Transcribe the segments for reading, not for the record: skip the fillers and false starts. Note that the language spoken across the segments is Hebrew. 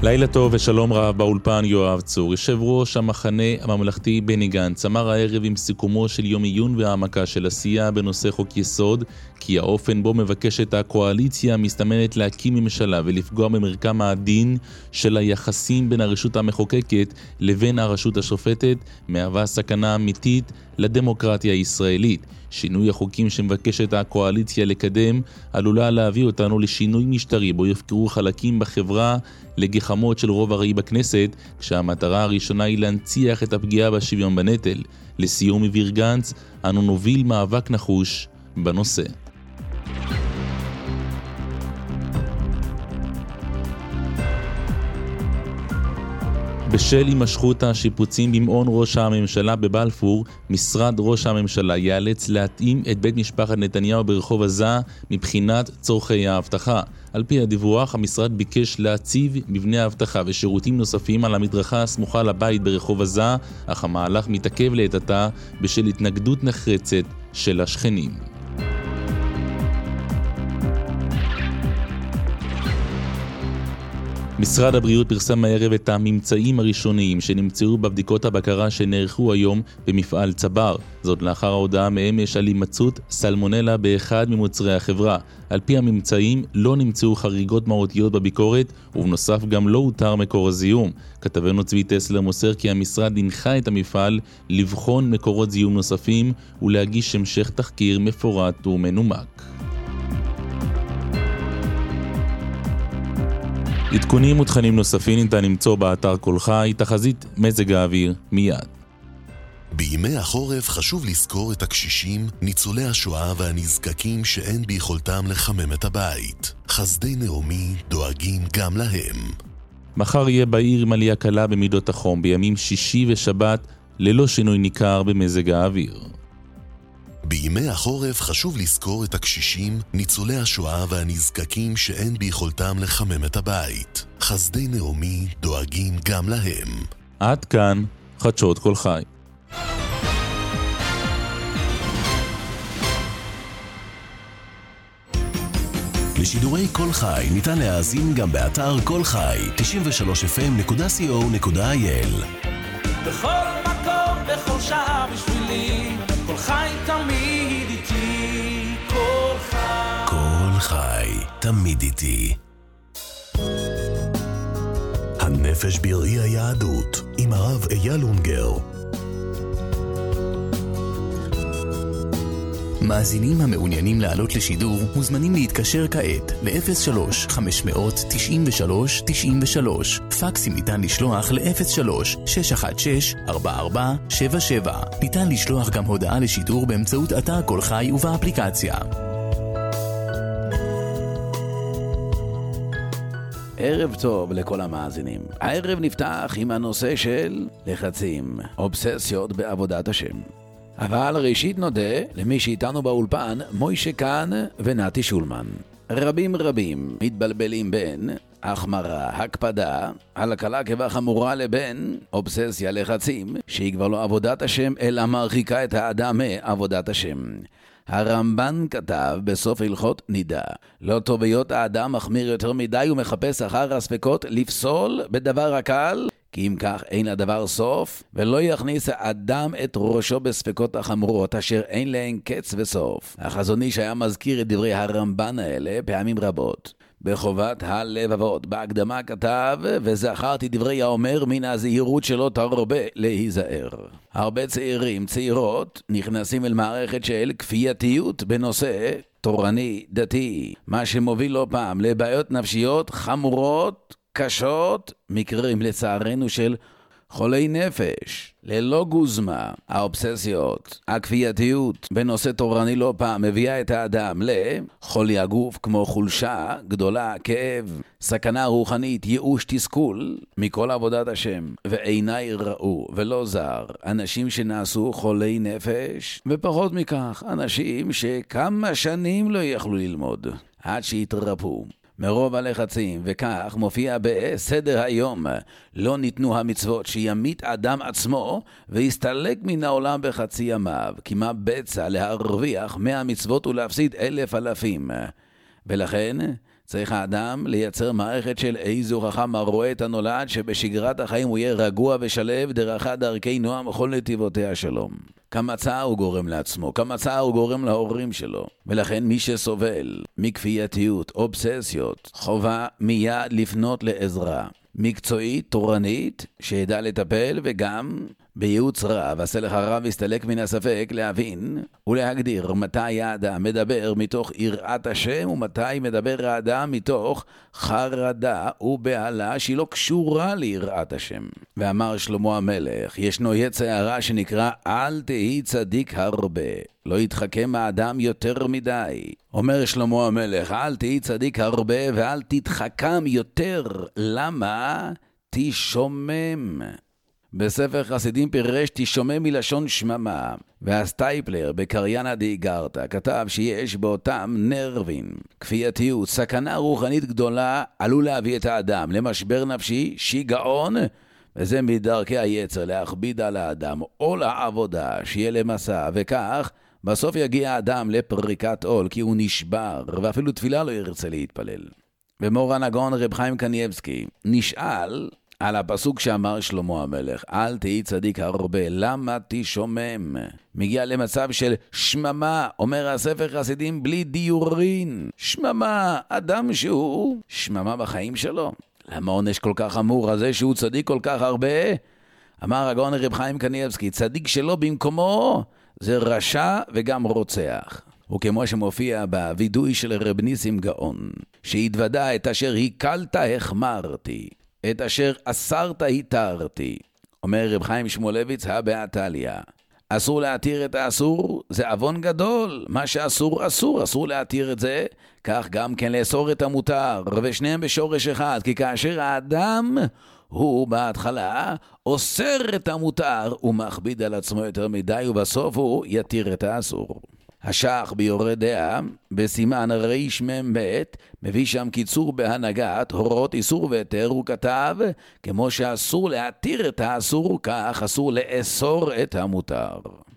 לילה טוב ושלום רב, באולפן יואב צור. יושב ראש המחנה הממלכתי בני גנץ אמר הערב עם סיכומו של יום עיון והעמקה של עשייה בנושא חוק יסוד כי האופן בו מבקשת הקואליציה המסתמנת להקים ממשלה ולפגוע במרקם העדין של היחסים בין הרשות המחוקקת לבין הרשות השופטת מהווה סכנה אמיתית לדמוקרטיה הישראלית. שינוי החוקים שמבקשת הקואליציה לקדם עלולה להביא אותנו לשינוי משטרי בו יפקרו חלקים בחברה לגחמות של רוב ארעי בכנסת, כשהמטרה הראשונה היא להנציח את הפגיעה בשוויון בנטל. לסיום מביר גנץ, אנו נוביל מאבק נחוש בנושא. בשל הימשכות השיפוצים במעון ראש הממשלה בבלפור, משרד ראש הממשלה ייאלץ להתאים את בית משפחת נתניהו ברחוב עזה מבחינת צורכי האבטחה. על פי הדיווח, המשרד ביקש להציב מבני האבטחה ושירותים נוספים על המדרכה הסמוכה לבית ברחוב עזה, אך המהלך מתעכב לעת עתה בשל התנגדות נחרצת של השכנים. משרד הבריאות פרסם הערב את הממצאים הראשוניים שנמצאו בבדיקות הבקרה שנערכו היום במפעל צבר. זאת לאחר ההודעה מאמש על הימצאות סלמונלה באחד ממוצרי החברה. על פי הממצאים לא נמצאו חריגות מהותיות בביקורת, ובנוסף גם לא הותר מקור הזיהום. כתבנו צבי טסלר מוסר כי המשרד הנחה את המפעל לבחון מקורות זיהום נוספים ולהגיש המשך תחקיר מפורט ומנומק. עדכונים ותכנים נוספים ניתן למצוא באתר כל חי. תחזית מזג האוויר מיד. בימי החורף חשוב לזכור את הקשישים, ניצולי השואה והנזקקים שאין ביכולתם לחמם את הבית. חסדי נעמי דואגים גם להם. מחר יהיה בעיר עם עלייה קלה במידות החום, בימים שישי ושבת ללא שינוי ניכר במזג האוויר. בימי החורף חשוב לזכור את הקשישים, ניצולי השואה והנזקקים שאין ביכולתם לחמם את הבית. חסדי נעמי דואגים גם להם. עד כאן חדשות כל חי. לשידורי כל חי ניתן להאזין גם באתר כל חי 93fm.co.il. בכל מקום, בכל שעה בשבילי, כל חי תמיד איתי, כל חי. כל חי תמיד איתי. הנפש בראי היהדות עם הרב אייל אונגר. מאזינים המעוניינים לעלות לשידור מוזמנים להתקשר כעת ל-03-593-93-93. פקסים ניתן לשלוח ל-03-616-4477. ניתן לשלוח גם הודעה לשידור באמצעות אתר כל חי ובאפליקציה. ערב טוב לכל המאזינים. הערב נפתח עם הנושא של לחצים, אובססיות בעבודת השם. אבל ראשית נודה למי שאיתנו באולפן, מוישה כאן ונתי שולמן. רבים מתבלבלים בין החמרה, הקפדה, הקלה כבחמורה לבין אובססיה, לחצים, שהיא כבר לא עבודת השם אלא מרחיקה את האדם מעבודת השם. הרמב"ן כתב בסוף הלכות נידה, לא טוב היות האדם מחמיר יותר מדי ומחפש אחר הספקות לפסול בדבר הקל, כי אם כך אין לדבר סוף, ולא יכניס האדם את ראשו בספקות החמורות אשר אין להן קץ וסוף. החזון איש היה מזכיר את דברי הרמב"ן האלה פעמים רבות. בחובת הלבבות בהקדמה כתב, וזכרתי דברי האומר מן הזהירות שלא תרבה להיזהר. הרבה צעירים, צעירות, נכנסים אל מערכת של כפייתיות בנושא תורני, דתי, מה שמוביל לא פעם לבעיות נפשיות חמורות, קשות, מקרים לצערנו של חולי נפש. ללא גוזמה, האובססיות, הכפייתיות בנושא תורני לא פעם מביאה את האדם לחולי הגוף כמו חולשה גדולה, כאב, סכנה רוחנית, ייאוש, תסכול מכל עבודת השם. ועיניי ראו ולא זר אנשים שנעשו חולי נפש, ופחות מכך אנשים שכמה שנים לא יכלו ללמוד עד שהתרפו מרוב הלחצים, וכך מופיע בסדר היום, לא ניתנו המצוות שימית אדם עצמו ויסתלק מן העולם בחצי ימיו, כי מה בצע להרוויח 100 מצוות ולהפסיד 1,000 אלפים. ולכן צריך האדם לייצר מערכת של איזו חכם הרואה את הנולד, שבשגרת החיים הוא יהיה רגוע ושלב, דרכה דרכי נועם וכל נתיבותיה שלום. כמה צער הוא גורם לעצמו, כמה צער הוא גורם להורים שלו. ולכן מי שסובל מכפייתיות, אובססיות, חובה מיד לפנות לעזרה מקצועית, תורנית, שידע לטפל, וגם בייעוץ רב, עשה לך רב הסתלק מן הספק, להבין ולהגדיר מתי האדם מדבר מתוך יראת השם, ומתי מדבר האדם מתוך חרדה ובעלה שהיא לא קשורה ליראת השם. ואמר שלמה המלך, ישנו יצר הרע שנקרא אל תהי צדיק הרבה, לא יתחכם האדם יותר מדי. אומר שלמה המלך, אל תהי צדיק הרבה ואל תתחכם יותר. למה? תשומם. בספר חסידים פירש תשומם מלשון שממה, והסטייפלר בקריינה דאיגרתא כתב שיש באותם נרבים כפייתיות, סכנה רוחנית גדולה, עלול להביא את האדם למשבר נפשי, שיגעון, וזה מדרכי היצר להכביד על האדם או לעבודה שיהיה למסע, וכך בסוף יגיע האדם לפריקת עול, כי הוא נשבר ואפילו תפילה לא ירצה להתפלל. ומורן הגאון רב חיים קניבסקי נשאל על הפסוק שאמר שלמה המלך, אל תהי צדיק הרבה, למה תשומם? מגיע למצב של שממה, אומר הספר חסידים, בלי דיורין. שממה, אדם שהוא שממה בחיים שלו. למה עונש כל כך חמור הזה שהוא צדיק כל כך הרבה? אמר הגאון רב חיים קניבסקי, צדיק שלו במקומו זה רשע וגם רוצח. וכמו שמופיע בוידוי של רב ניסים גאון, שהתוודע את אשר הקלת החמרתי, את אשר אסרת התרתי. אומר רב חיים שמואלביץ הבעתליה, אסור להתיר את האסור, זה אבון גדול. מה שאסור אסור, אסור להתיר את זה. כך גם כן לאסור את המותר, ושניהם בשורש אחד, כי כאשר האדם הוא בהתחלה אוסר את המותר, הוא מכביד על עצמו יותר מדי, ובסוף הוא יתיר את האסור. השח ביורד דעה, בסימן ריש מבית, מביא שם קיצור בהנהגת הורות איסור והיתר, הוא כתב, כמו שאסור להתיר את האסור, כך אסור לאסור את המותר.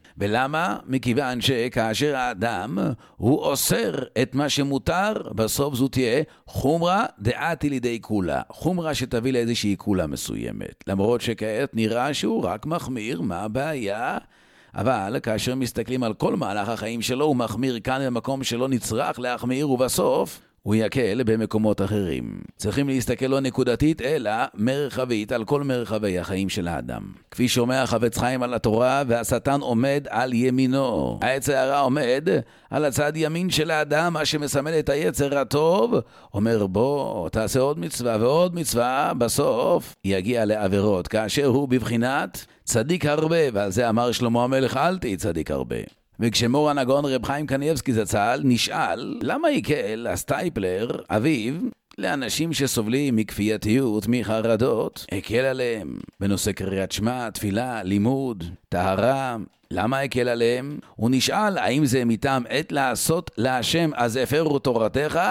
ולמה? מכיוון שכאשר האדם הוא אוסר את מה שמותר, בסוף זו תהיה חומרה דעתי לידי כולה, חומרה שתביא לאיזושהי כולה מסוימת. למרות שכעת נראה שהוא רק מחמיר, מה הבעיה? אבל כאשר מסתכלים על כל מהלך החיים שלו, הוא מחמיר כאן במקום שלא נצרך להחמיר, ובסוף הוא יקל במקומות אחרים. צריכים להסתכל לא נקודתית, אלא מרחבית על כל מרחבי החיים של האדם. כפי שאומר החפץ חיים על התורה, והשטן עומד על ימינו. היצר הרע עומד על הצד ימין של האדם, מה שמסמל את היצר הטוב. אומר בוא, תעשה עוד מצווה ועוד מצווה, בסוף יגיע לעבירות, כאשר הוא בבחינת צדיק הרבה, ועל זה אמר שלמה המלך, אל תהי צדיק הרבה. וכשמורן הגאון רב חיים קניבסקי זצ"ל נשאל, למה יקל הסטייפלר, אביו, לאנשים שסובלים מכפייתיות, מחרדות, הקל עליהם בנושא קריאת שמע, תפילה, לימוד, טהרה? למה הקל עליהם? הוא נשאל, האם זה מטעם עת לעשות להשם אז הפרו תורתך?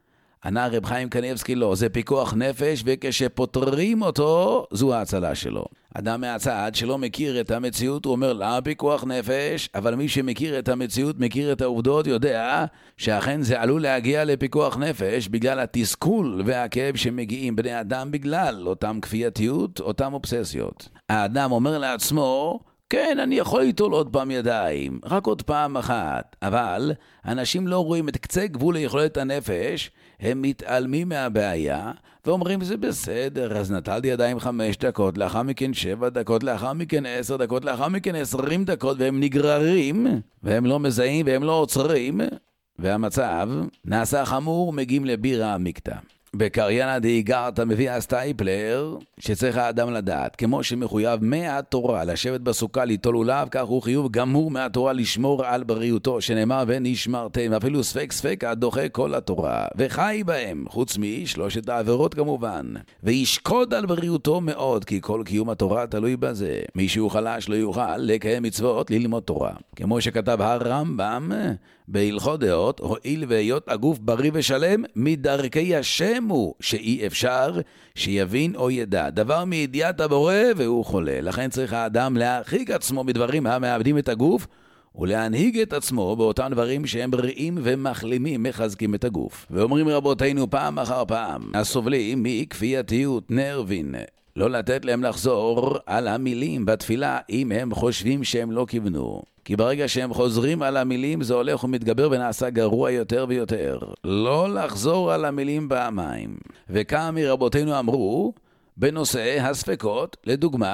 ענה רב חיים קניבסקי, לא, זה פיקוח נפש, וכשפותרים אותו, זו ההצלה שלו. אדם מהצד שלא מכיר את המציאות, הוא אומר, למה פיקוח נפש? אבל מי שמכיר את המציאות, מכיר את העובדות, יודע שאכן זה עלול להגיע לפיקוח נפש, בגלל התסכול והכאב שמגיעים בני אדם, בגלל אותם כפייתיות, אותם אובססיות. האדם אומר לעצמו, כן, אני יכול ליטול עוד פעם ידיים, רק עוד פעם אחת. אבל אנשים לא רואים את קצה גבול ליכולת הנפש, הם מתעלמים מהבעיה, ואומרים זה בסדר, אז נטלתי ידיים 5 דקות, לאחר מכן 7 דקות, לאחר מכן 10 דקות, לאחר מכן 20 דקות, והם נגררים, והם לא מזהים, והם לא עוצרים, והמצב נעשה חמור, מגיעים לבירה המקטע. בקריינה דאיגרתא מביא הסטייפלר שצריך האדם לדעת, כמו שמחויב מהתורה לשבת בסוכה ליטול לולב, כך הוא חיוב גמור מהתורה לשמור על בריאותו, שנאמר ונשמרתם, אפילו ספק ספק הדוחה כל התורה, וחי בהם, חוץ משלושת העבירות כמובן, וישקוד על בריאותו מאוד, כי כל קיום התורה תלוי בזה. מי שהוא חלש לא יוכל לקיים מצוות, ללמוד תורה. כמו שכתב הרמב"ם בהלכות דעות, הועיל והיות הגוף בריא ושלם, מדרכי השם הוא שאי אפשר שיבין או ידע דבר מידיעת הבורא והוא חולה. לכן צריך האדם להרחיק עצמו מדברים המאבדים את הגוף ולהנהיג את עצמו באותם דברים שהם בריאים ומחלימים, מחזקים את הגוף. ואומרים רבותינו פעם אחר פעם, הסובלים מכפייתיות נרבין, לא לתת להם לחזור על המילים בתפילה אם הם חושבים שהם לא כיוונו. כי ברגע שהם חוזרים על המילים זה הולך ומתגבר ונעשה גרוע יותר ויותר. לא לחזור על המילים פעמיים. וכמה מרבותינו אמרו, בנושא הספקות, לדוגמה,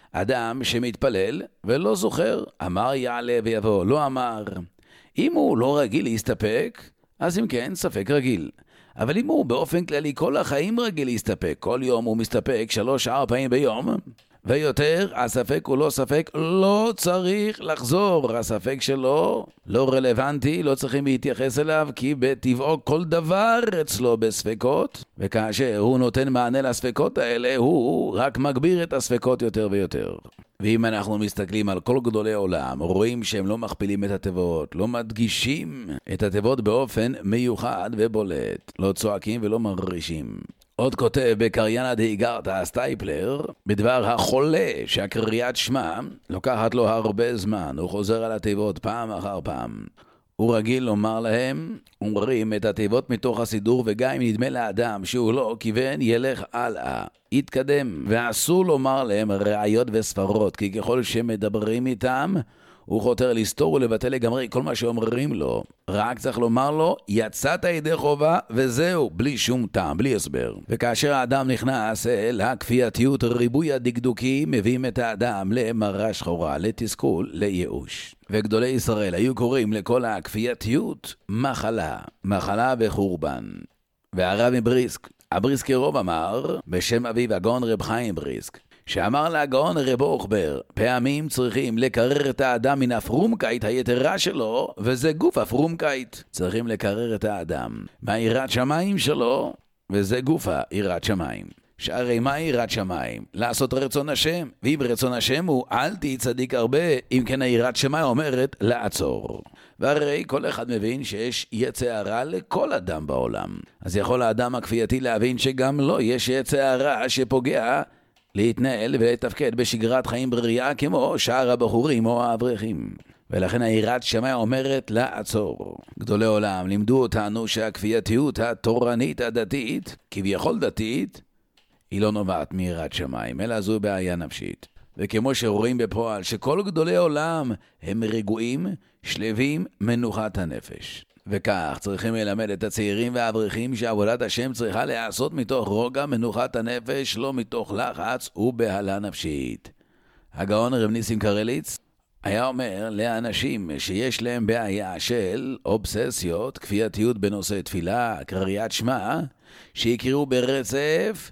אדם שמתפלל ולא זוכר, אמר יעלה ויבוא, לא אמר. אם הוא לא רגיל להסתפק, אז אם כן, ספק רגיל. אבל אם הוא באופן כללי כל החיים רגיל להסתפק, כל יום הוא מסתפק 3-4 פעמים ביום, ויותר, הספק הוא לא ספק, לא צריך לחזור. הספק שלו לא רלוונטי, לא צריכים להתייחס אליו, כי בטבעו כל דבר אצלו בספקות, וכאשר הוא נותן מענה לספקות האלה, הוא רק מגביר את הספקות יותר ויותר. ואם אנחנו מסתכלים על כל גדולי עולם, רואים שהם לא מכפילים את התיבות, לא מדגישים את התיבות באופן מיוחד ובולט, לא צועקים ולא מררישים. עוד כותב בקריינה דאיגרתא סטייפלר, בדבר החולה שהקריאת שמע לוקחת לו הרבה זמן, הוא חוזר על התיבות פעם אחר פעם. הוא רגיל לומר להם, אומרים את התיבות מתוך הסידור, וגם אם נדמה לאדם שהוא לא כיוון, ילך הלאה, יתקדם. ואסור לומר להם ראיות וספרות, כי ככל שמדברים איתם, הוא חותר לסתור ולבטל לגמרי כל מה שאומרים לו. רק צריך לומר לו, יצאת ידי חובה, וזהו, בלי שום טעם, בלי הסבר. וכאשר האדם נכנס אל הכפייתיות, ריבוי הדקדוקים מביאים את האדם למרה שחורה, לתסכול, לייאוש. וגדולי ישראל היו קוראים לכל הכפייתיות מחלה, מחלה וחורבן. והרב מבריסק, הבריסקרוב אמר, בשם אביו הגאון רב חיים בריסק, שאמר להגאון רב אוכבר, פעמים צריכים לקרר את האדם מן הפרומקייט היתרה שלו, וזה גוף הפרומקייט. צריכים לקרר את האדם מהיראת שמיים שלו, וזה גוף היראת שמיים. שהרי מה יראת שמיים? לעשות רצון השם, ואם רצון השם הוא אל תהי צדיק הרבה, אם כן היראת שמיים אומרת לעצור. והרי כל אחד מבין שיש יצא הרע לכל אדם בעולם. אז יכול האדם הכפייתי להבין שגם לא יש יצא הרע שפוגע להתנהל ולתפקד בשגרת חיים בריאה כמו שאר הבחורים או האברכים. ולכן היראת שמיים אומרת לעצור. גדולי עולם לימדו אותנו שהכפייתיות התורנית הדתית, כביכול דתית, היא לא נובעת מיראת שמיים, אלא זו בעיה נפשית. וכמו שרואים בפועל שכל גדולי עולם הם רגועים, שלווים, מנוחת הנפש. וכך צריכים ללמד את הצעירים והאברכים שעבודת השם צריכה להיעשות מתוך רוגע, מנוחת הנפש, לא מתוך לחץ ובהלה נפשית. הגאון רב ניסים קרליץ היה אומר לאנשים שיש להם בעיה של אובססיות, כפייתיות בנושא תפילה, קריאת שמע, שיקראו ברצף,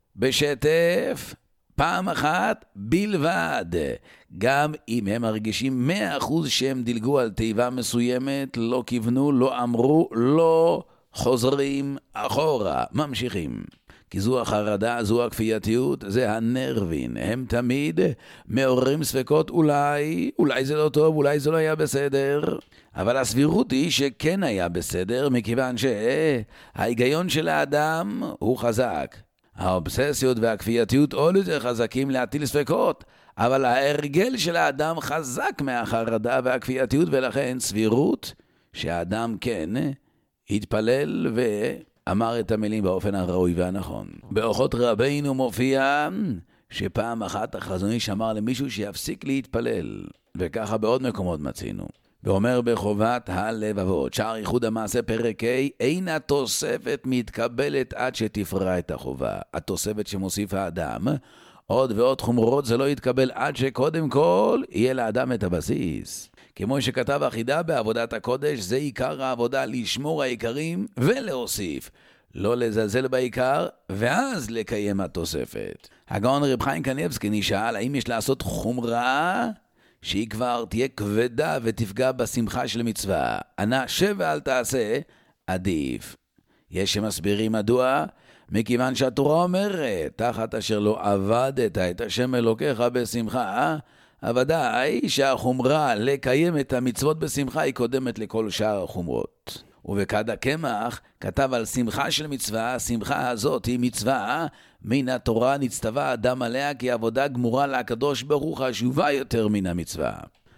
בשטף, פעם אחת בלבד. גם אם הם מרגישים 100% שהם דילגו על תיבה מסוימת, לא כיוונו, לא אמרו, לא חוזרים אחורה, ממשיכים. כי זו החרדה, זו הכפייתיות, זה הנרבין. הם תמיד מעוררים ספקות, אולי זה לא טוב, אולי זה לא היה בסדר. אבל הסבירות היא שכן היה בסדר, מכיוון שההיגיון של האדם הוא חזק. האובססיות והכפייתיות עוד יותר חזקים להטיל ספקות, אבל ההרגל של האדם חזק מהחרדה והכפייתיות, ולכן סבירות שהאדם כן התפלל ואמר את המילים באופן הראוי והנכון. באורחות רבינו מופיע שפעם אחת החזון איש אמר למישהו שיפסיק להתפלל, וככה בעוד מקומות מצינו. ואומר בחובת הלבבות, שער ייחוד המעשה פרק ה', אין התוספת מתקבלת עד שתפרע את החובה. התוספת שמוסיף האדם, עוד ועוד חומרות, זה לא יתקבל עד שקודם כל יהיה לאדם את הבסיס. כמו שכתב החידה בעבודת הקודש, זה עיקר העבודה, לשמור העיקרים ולהוסיף. לא לזלזל בעיקר, ואז לקיים התוספת. הגאון רב חיים קניבסקי נשאל, האם יש לעשות חומרה שהיא כבר תהיה כבדה ותפגע בשמחה של מצווה? ענה, שב ואל תעשה, עדיף. יש שמסבירים מדוע? מכיוון שהתורה אומרת, תחת אשר לא עבדת את השם אלוקיך בשמחה, ודאי שהחומרה לקיים את המצוות בשמחה היא קודמת לכל שאר החומרות. ובכד הקמח כתב על שמחה של מצווה, השמחה הזאת היא מצווה, מן התורה נצטווה אדם עליה, כי עבודה גמורה לקדוש ברוך הוא חשובה יותר מן המצווה.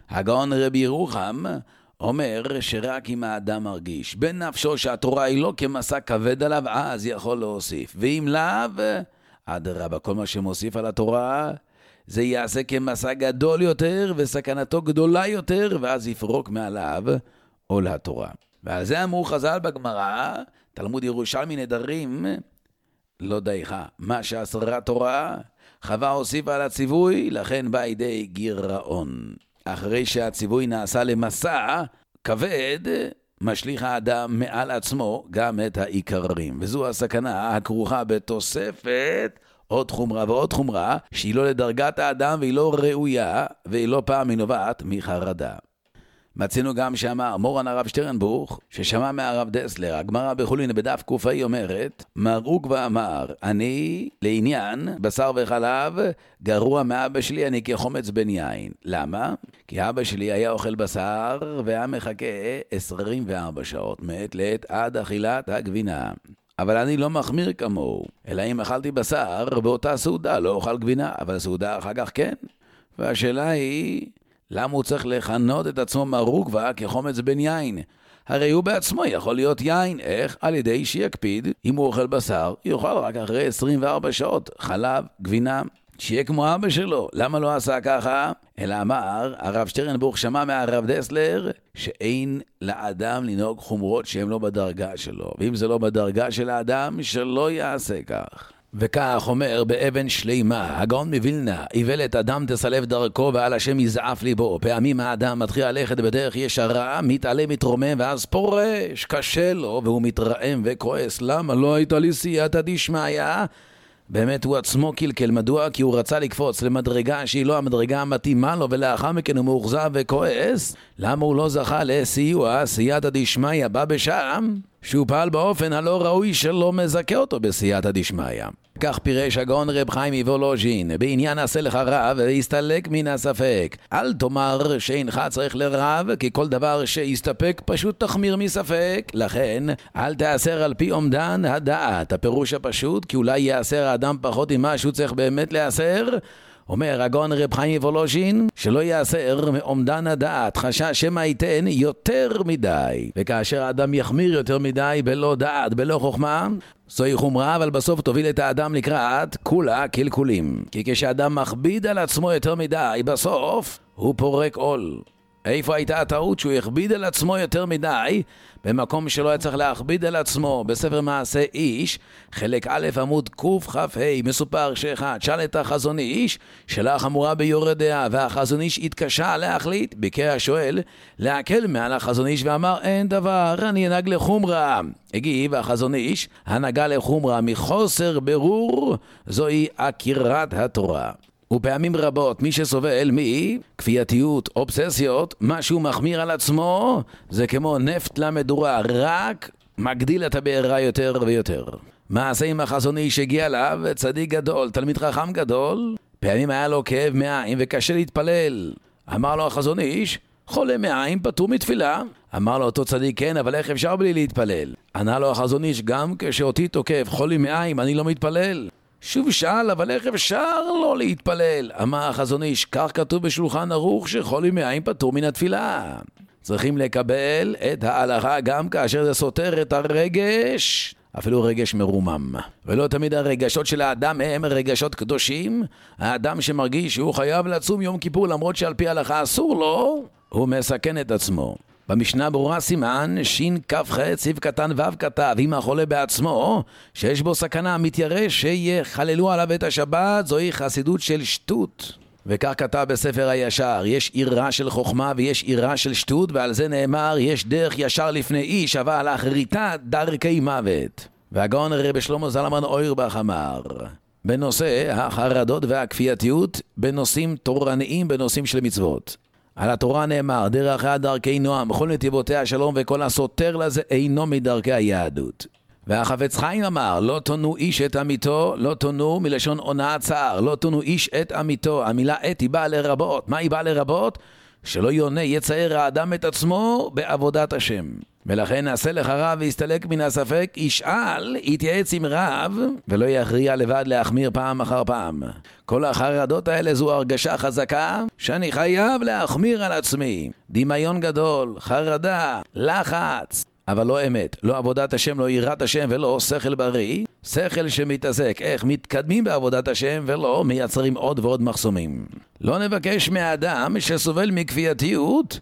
הגאון רבי ירוחם אומר שרק אם האדם מרגיש בנפשו שהתורה היא לא כמסע כבד עליו, אז יכול להוסיף. ואם לאו, אדרבה, כל מה שמוסיף על התורה, זה יעשה כמסע גדול יותר וסכנתו גדולה יותר, ואז יפרוק מעליו עול התורה. ועל זה אמרו חז"ל בגמרא, תלמוד ירושלמי נדרים, לא דייך, מה שאסרה תורה, חווה הוסיפה על הציווי, לכן בא ידי גירעון. אחרי שהציווי נעשה למסע כבד, משליך האדם מעל עצמו גם את העיקרים. וזו הסכנה הכרוכה בתוספת עוד חומרה ועוד חומרה, שהיא לא לדרגת האדם והיא לא ראויה, והיא לא פעם נובעת מחרדה. מצינו גם שאמר מורן הרב שטרנבוך, ששמע מהרב דסלר, הגמרא בחולין בדף קופאי אומרת, מרוק ואמר, אני לעניין בשר וחלב גרוע מאבא שלי, אני כחומץ בן יין. למה? כי אבא שלי היה אוכל בשר והיה מחכה 24 שעות מעת לעת עד אכילת הגבינה. אבל אני לא מחמיר כמוהו, אלא אם אכלתי בשר באותה סעודה לא אוכל גבינה, אבל סעודה אחר כך כן. והשאלה היא, למה הוא צריך לכנות את עצמו מרוקווה כחומץ בן יין? הרי הוא בעצמו יכול להיות יין. איך? על ידי שיקפיד, אם הוא אוכל בשר, יאכל רק אחרי 24 שעות חלב, גבינה, שיהיה כמו אבא שלו. למה לא עשה ככה? אלא אמר, הרב שטרנבוך שמע מהרב דסלר, שאין לאדם לנהוג חומרות שהן לא בדרגה שלו. ואם זה לא בדרגה של האדם, שלא יעשה כך. וכך אומר באבן שלימה, הגאון מווילנה, איוולת אדם תסלב דרכו ועל השם יזעף ליבו. פעמים האדם מתחיל ללכת בדרך ישרה, מתעלה, מתרומם, ואז פורש, קשה לו, והוא מתרעם וכועס. למה לא הייתה לי סייעתא דשמיא? באמת הוא עצמו קלקל. מדוע? כי הוא רצה לקפוץ למדרגה שהיא לא המדרגה המתאימה לו, ולאחר מכן הוא מאוכזב וכועס. למה הוא לא זכה לסיוע? סייעתא דשמיא בא בשם שהוא פעל באופן הלא ראוי שלא מזכה אותו בסייעתא דשמיא. כך פירש הגאון רב חיים מוולוז'ין, בעניין עשה לך רב והסתלק מן הספק. אל תאמר שאינך צריך לרב, כי כל דבר שיסתפק פשוט תחמיר מספק. לכן אל תאסר על פי אומדן הדעת. הפירוש הפשוט, כי אולי יאסר האדם פחות עם מה שהוא צריך באמת לאסר. אומר הגאון רב חיים וולוז'ין, שלא יאסר מאומדן הדעת, חשש שמא ייתן יותר מדי. וכאשר האדם יחמיר יותר מדי בלא דעת, בלא חוכמה, זוהי חומרה, אבל בסוף תוביל את האדם לקראת כולה קלקולים. כי כשאדם מכביד על עצמו יותר מדי, בסוף הוא פורק עול. איפה הייתה הטעות? שהוא הכביד על עצמו יותר מדי במקום שלא היה צריך להכביד על עצמו. בספר מעשה איש, חלק א' עמוד קכ"ה, מסופר שאחד שאל את החזון איש שאלה חמורה ביורד דעה, והחזון איש התקשה להחליט. ביקש השואל להקל מעל החזון איש ואמר, אין דבר, אני אנהג לחומרה. הגיב החזון איש, הנהגה לחומרה מחוסר ברור זוהי עקירת התורה. ופעמים רבות מי שסובל מכפייתיות, אובססיות, משהו מחמיר על עצמו, זה כמו נפט למדורה, רק מגדיל את הבעירה יותר ויותר. מעשה עם החזון איש הגיע אליו, צדיק גדול, תלמיד חכם גדול, פעמים היה לו כאב מעיים וקשה להתפלל. אמר לו החזון איש, חולה מעיים פטור מתפילה. אמר לו אותו צדיק, כן, אבל איך אפשר בלי להתפלל? ענה לו החזון איש, גם כשאותי תוקף חולי מעיים אני לא מתפלל. שוב שאל, אבל איך אפשר לא להתפלל? אמר החזון איש, כך כתוב בשולחן ערוך שחולי מעיים פטור מן התפילה. צריכים לקבל את ההלכה גם כאשר זה סותר את הרגש, אפילו רגש מרומם. ולא תמיד הרגשות של האדם הם רגשות קדושים. האדם שמרגיש שהוא חייב לצום יום כיפור למרות שעל פי ההלכה אסור לו, הוא מסכן את עצמו. במשנה ברורה סימן שכ"ח סעיף קטן ו' כתב, אם החולה בעצמו שיש בו סכנה מתיירא שיחללו עליו את השבת, זוהי חסידות של שטות. וכך כתב בספר הישר, יש עירה של חוכמה ויש עירה של שטות, ועל זה נאמר, יש דרך ישר לפני איש, אבל אחריתה דרכי מוות. והגאון רבי שלמה זלמן אוירבך אמר, בנושא החרדות והכפייתיות, בנושאים תורניים, בנושאים של מצוות. על התורה נאמר, דרכיה דרכי נועם, כל נתיבותיה שלום, וכל הסותר לזה אינו מדרכי היהדות. והחפץ חיים אמר, לא תונו איש את עמיתו, לא תונו מלשון עונה צער, לא תונו איש את עמיתו. המילה את היא באה לרבות. מה היא באה לרבות? שלא יונה יצער האדם את עצמו בעבודת השם. ולכן נעשה לך רב ויסתלק מן הספק, ישאל, יתייעץ עם רב, ולא יכריע לבד להחמיר פעם אחר פעם. כל החרדות האלה זו הרגשה חזקה שאני חייב להחמיר על עצמי. דמיון גדול, חרדה, לחץ. אבל לא אמת, לא עבודת השם, לא יראת השם ולא שכל בריא, שכל שמתעסק איך מתקדמים בעבודת השם ולא מייצרים עוד ועוד מחסומים. לא נבקש מהאדם שסובל מכפייתיות,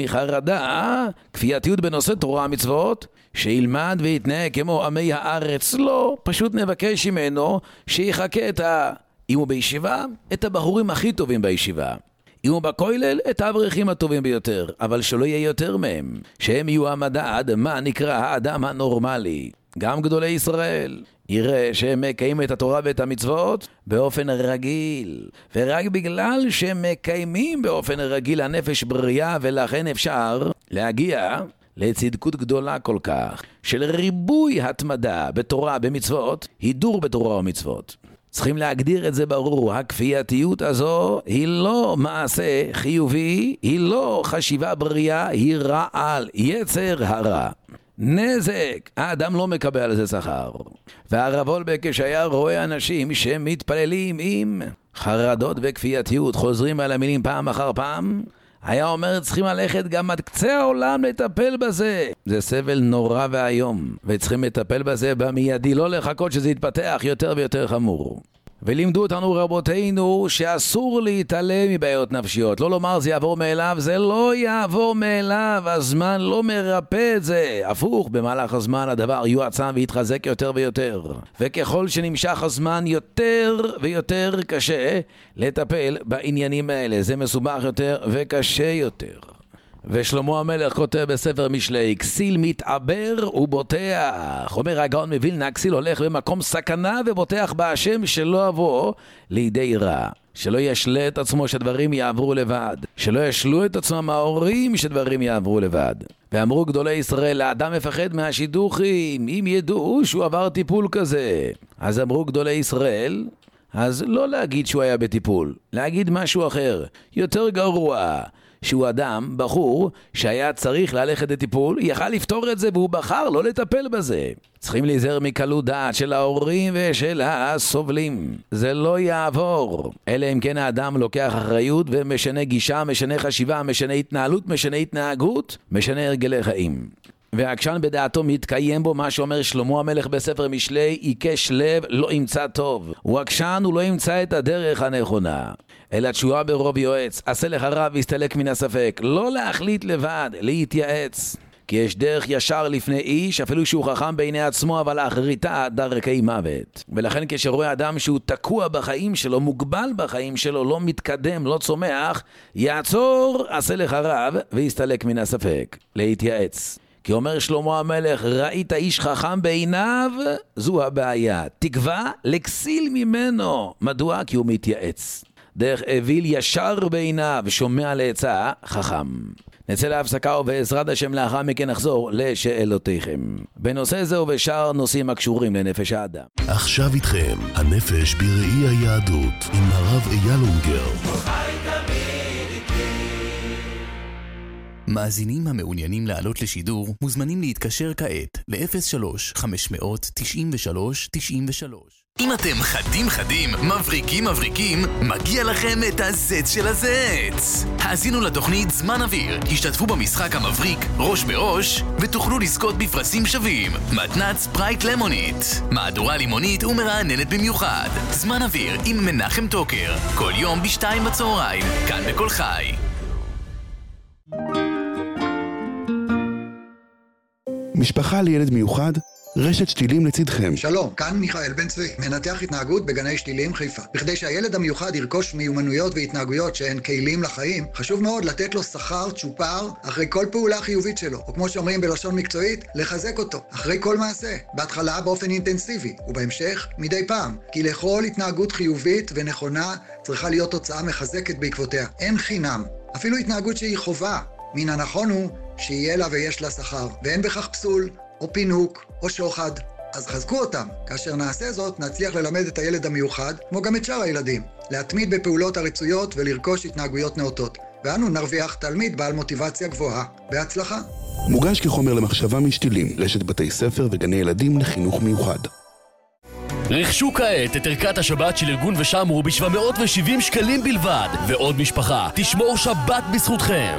מחרדה, כפייתיות בנושא תורה המצוות, שילמד ויתנהג כמו עמי הארץ. לא, פשוט נבקש ממנו שיחכה אם הוא בישיבה, את הבחורים הכי טובים בישיבה. אם הוא בכולל, את האברכים הטובים ביותר, אבל שלא יהיה יותר מהם, שהם יהיו המדד מה נקרא האדם הנורמלי. גם גדולי ישראל יראה שהם מקיימים את התורה ואת המצוות באופן רגיל, ורק בגלל שהם מקיימים באופן רגיל הנפש בריאה, ולכן אפשר להגיע לצדקות גדולה כל כך של ריבוי התמדה בתורה במצוות, הידור בתורה ומצוות. צריכים להגדיר את זה ברור, הכפייתיות הזו היא לא מעשה חיובי, היא לא חשיבה בריאה, היא רעל, יצר הרע. נזק, האדם לא מקבל על זה שכר. והרב וולבק כשהיה רואה אנשים שמתפללים עם חרדות וכפייתיות, חוזרים על המילים פעם אחר פעם, היה אומר צריכים ללכת גם עד קצה העולם לטפל בזה. זה סבל נורא והיום, וצריכים לטפל בזה במיידי, לא לחכות שזה יתפתח יותר ויותר חמור. ולימדו אותנו רבותינו שאסור להתעלם מבעיות נפשיות, לא לומר זה יעבור מאליו, זה לא יעבור מאליו, הזמן לא מרפא את זה. הפוך, במהלך הזמן הדבר יועצם ויתחזק יותר ויותר, וככל שנמשך הזמן יותר ויותר קשה לטפל בעניינים האלה, זה מסובך יותר וקשה יותר. ושלמה המלך כותב בספר משלי, כסיל מתעבר ובוטח. אומר הגאון מווילנה, כסיל הולך במקום סכנה ובוטח בהשם שלא אבוא לידי רע. שלא ישלה את עצמו שדברים יעברו לבד. שלא ישלו את עצמם ההורים שדברים יעברו לבד. ואמרו גדולי ישראל, האדם מפחד מהשידוכים, אם ידעו שהוא עבר טיפול כזה. אז אמרו גדולי ישראל, אז לא להגיד שהוא היה בטיפול, להגיד משהו אחר, יותר גרוע. שהוא אדם, בחור, שהיה צריך ללכת לטיפול, יכל לפתור את זה והוא בחר לא לטפל בזה. צריכים להיזהר מקלות דעת של ההורים ושל הסובלים. זה לא יעבור. אלא אם כן האדם לוקח אחריות ומשנה גישה, משנה חשיבה, משנה התנהלות, משנה התנהגות, משנה הרגלי חיים. והעקשן בדעתו מתקיים בו מה שאומר שלמה המלך בספר משלי, עיקש לב לא ימצא טוב. הוא עקשן, הוא לא ימצא את הדרך הנכונה. אלא תשועה ברוב יועץ, עשה לך רב ויסתלק מן הספק. לא להחליט לבד, להתייעץ. כי יש דרך ישר לפני איש, אפילו שהוא חכם בעיני עצמו, אבל האחריתה דרכי מוות. ולכן כשרואה אדם שהוא תקוע בחיים שלו, מוגבל בחיים שלו, לא מתקדם, לא צומח, יעצור, עשה לך רב ויסתלק מן הספק. להתייעץ. כי אומר שלמה המלך, ראית איש חכם בעיניו, זו הבעיה. תקווה לכסיל ממנו. מדוע? כי הוא מתייעץ. דרך אוויל ישר בעיניו, שומע לעצה, חכם. נצא להפסקה ובעזרת השם לאחר מכן נחזור לשאלותיכם. בנושא זה ובשאר נושאים הקשורים לנפש האדם. עכשיו איתכם, הנפש בראי היהדות, עם הרב אייל אונגר. מאזינים המעוניינים לעלות לשידור מוזמנים להתקשר כעת ל-03-593-93-93. אם אתם חדים, מבריקים, מגיע לכם את הזץ של הזץ. האזינו לתוכנית זמן אוויר, השתתפו במשחק המבריק ראש בראש, ותוכלו לזכות בפרסים שווים. מתנת ספרייט למונית, מהדורה לימונית ומרעננת במיוחד. זמן אוויר עם מנחם טוקר, כל יום ב-2 בצהריים, כאן בכל חי. משפחה לילד מיוחד, רשת שתילים לצדכם. שלום, כאן מיכאל בן צבי, מנתח התנהגות בגני שתילים חיפה. בכדי שהילד המיוחד ירכוש מיומנויות והתנהגויות שהן כלים לחיים, חשוב מאוד לתת לו שכר צ'ופר אחרי כל פעולה חיובית שלו, או כמו שאומרים בלשון מקצועית, לחזק אותו אחרי כל מעשה, בהתחלה באופן אינטנסיבי, ובהמשך מדי פעם, כי לכל התנהגות חיובית ונכונה צריכה להיות תוצאה מחזקת בעקבותיה. אין חינם, אפילו התנהגות שהיא חובה, מן הנכון הוא שיהיה לה ויש לה שכר, ואין בכך פסול או פינוק או שוחד. אז חזקו אותם. כאשר נעשה זאת, נצליח ללמד את הילד המיוחד, כמו גם את שאר הילדים, להתמיד בפעולות הרצויות ולרכוש התנהגויות נאותות. ואנו נרוויח תלמיד בעל מוטיבציה גבוהה. בהצלחה. מוגש כחומר למחשבה משתילים, רשת בתי ספר וגני ילדים לחינוך מיוחד. רכשו כעת את ערכת השבת של ארגון ושמרו ב-770 שקלים בלבד, ועוד משפחה תשמור שבת בזכותכם.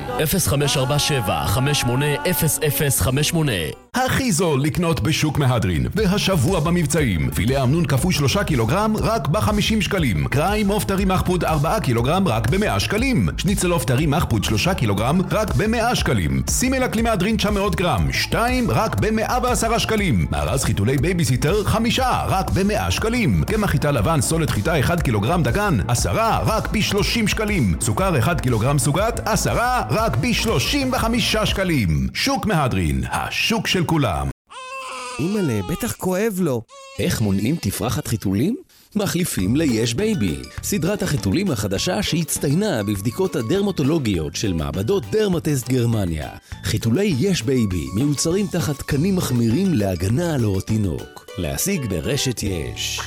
0547-580058. הכי זול לקנות בשוק מהדרין, והשבוע במבצעים פילה אמנון כפוי 3 קילוגרם רק ב-50 שקלים, קריים עוף טרי מחפוד 4 קילוגרם רק ב-100 שקלים, שניצל עוף טרי מחפוד 3 קילוגרם רק ב-100 שקלים, סימל אקלי מהדרין 900 גרם 2 רק ב-110 שקלים, מארז חיתולי בייביסיטר 5 רק ב-100 שקלים, קמח חיטה לבן סולת חיטה 1 קילוגרם דגן 10 רק ב-30 שקלים, סוכר 1 קילוגרם סוגת 10 רק ב-35 שקלים. שוק מהדרין, השוק של כולם. אימא'לה, בטח כואב לו. איך מונעים תפרחת חיתולים? מחליפים ליש בייבי, סדרת החיתולים החדשה שהצטיינה בבדיקות הדרמטולוגיות של מעבדות דרמטסט גרמניה. חיתולי יש בייבי מיוצרים תחת תקנים מחמירים להגנה על עור התינוק. להשיג ברשת יש.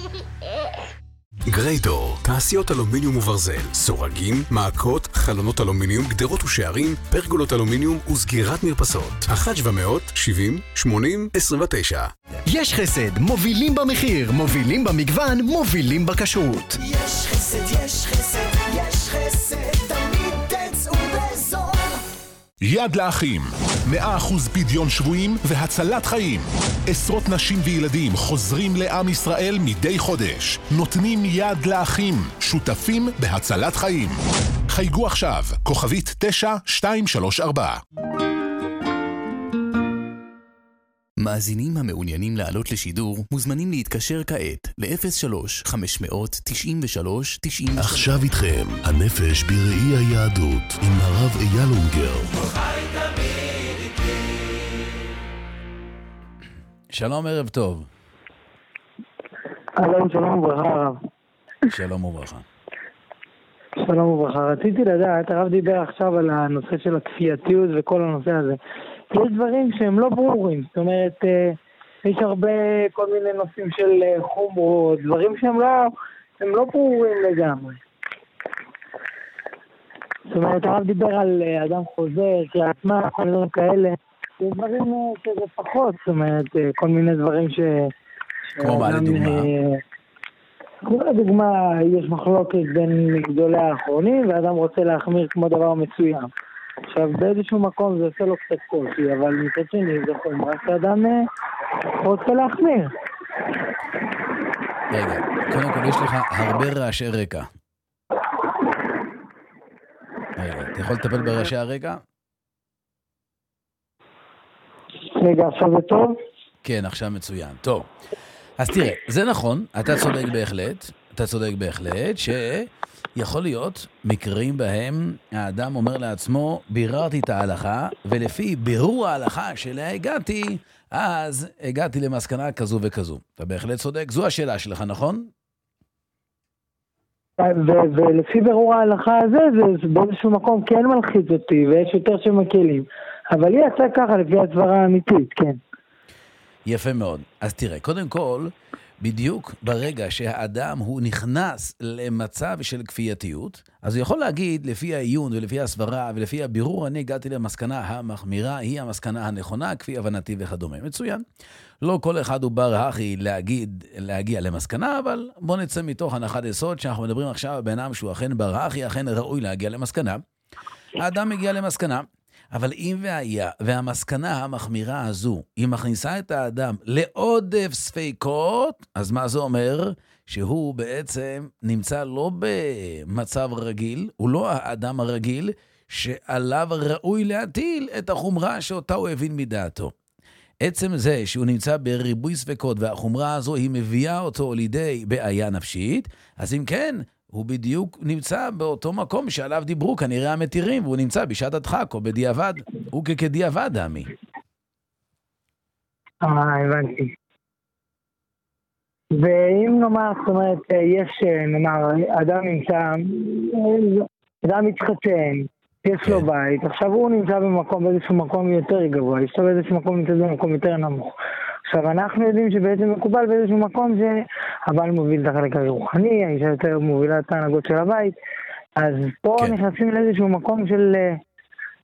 גריידור, תעשיות אלומיניום וברזל, סורגים, מעקות, חלונות אלומיניום, גדרות ושערים, פרגולות אלומיניום וסגירת מרפסות. 1-700-70-80-29. יש חסד, מובילים במחיר, מובילים במגוון, מובילים בכשרות. יש חסד, יש חסד, יש חסד, תמיד תצאו בזול. יד לאחים, 100% פדיון שבויים והצלת חיים. עשרות נשים וילדים חוזרים לעם ישראל מדי חודש. נותנים יד לאחים, שותפים בהצלת חיים. חייגו עכשיו, כוכבית 9234. מאזינים המעוניינים לעלות לשידור מוזמנים להתקשר כעת ל-03-593-93-90. עכשיו איתכם, הנפש בראי היהדות עם הרב אייל אונגר. שלום, ערב טוב. שלום וברכה הרב. שלום וברכה. שלום וברכה. רציתי לדעת, הרב דיבר עכשיו על הנושא של הכפייתיות וכל הנושא הזה. יש דברים שהם לא ברורים, זאת אומרת, יש הרבה כל מיני נושאים של חומרות, דברים שהם לא ברורים לגמרי. זאת אומרת, הרב דיבר על אדם חוזר, כעצמה, כל מיני כאלה. יש דברים שזה פחות, זאת אומרת, כל מיני דברים כמו מה לדוגמה? כמו לדוגמה, יש מחלוקת בין גדולי האחרונים, ואדם רוצה להחמיר כמו דבר מצוין. עכשיו, באיזשהו מקום זה עושה לו קצת קושי, אבל מצד שני זה חומרה שאדם רוצה להחמיר. רגע, קודם כל יש לך הרבה רעשי רקע. רגע, אתה יכול לטפל ברעשי הרקע? רגע, עכשיו זה טוב? כן, עכשיו מצוין. טוב. אז תראה, זה נכון, אתה צודק בהחלט, שיכול להיות מקרים בהם האדם אומר לעצמו, ביררתי את ההלכה, ולפי בירור ההלכה שלה הגעתי למסקנה כזו וכזו. אתה בהחלט צודק, זו השאלה שלך, נכון? ולפי בירור ההלכה הזה, זה באיזשהו מקום כן מלחיץ אותי, ויש יותר שמקלים. אבל היא יצא ככה לפי הסברה האמיתית, כן. יפה מאוד. אז תראה, קודם כל, בדיוק ברגע שהאדם הוא נכנס למצב של כפייתיות, אז הוא יכול להגיד, לפי העיון ולפי הסברה ולפי הבירור, אני הגעתי למסקנה המחמירה, היא המסקנה הנכונה, כפי הבנתי וכדומה. מצוין. לא כל אחד הוא בר הכי להגיע למסקנה, אבל בוא נצא מתוך הנחת יסוד שאנחנו מדברים עכשיו בינם שהוא אכן בר הכי, אכן ראוי להגיע למסקנה. האדם מגיע למסקנה, אבל אם והמסקנה המחמירה הזו, היא מכניסה את האדם לעודף ספקות, אז מה זה אומר? שהוא בעצם נמצא לא במצב רגיל, הוא לא האדם הרגיל, שעליו ראוי להטיל את החומרה שאותה הוא הבין מדעתו. עצם זה שהוא נמצא בריבוי ספקות, והחומרה הזו היא מביאה אותו לידי בעיה נפשית, אז אם כן, הוא בדיוק נמצא באותו מקום שעליו דיברו כנראה המתירים, והוא נמצא בשעת הדחק או בדיעבד. הוא כדיעבד, עמי. הבנתי. ואם נאמר, זאת אומרת, יש, נאמר, אדם מתחתן, יש לו בית, עכשיו הוא נמצא באיזשהו מקום יותר גבוה, יש לו באיזשהו מקום נמצא במקום יותר נמוך. עכשיו אנחנו יודעים שבעצם מקובל באיזשהו מקום שהבעל מוביל את החלק הרוחני, האישה יותר מובילה את ההנהגות של הבית, אז פה נכנסים לאיזשהו מקום של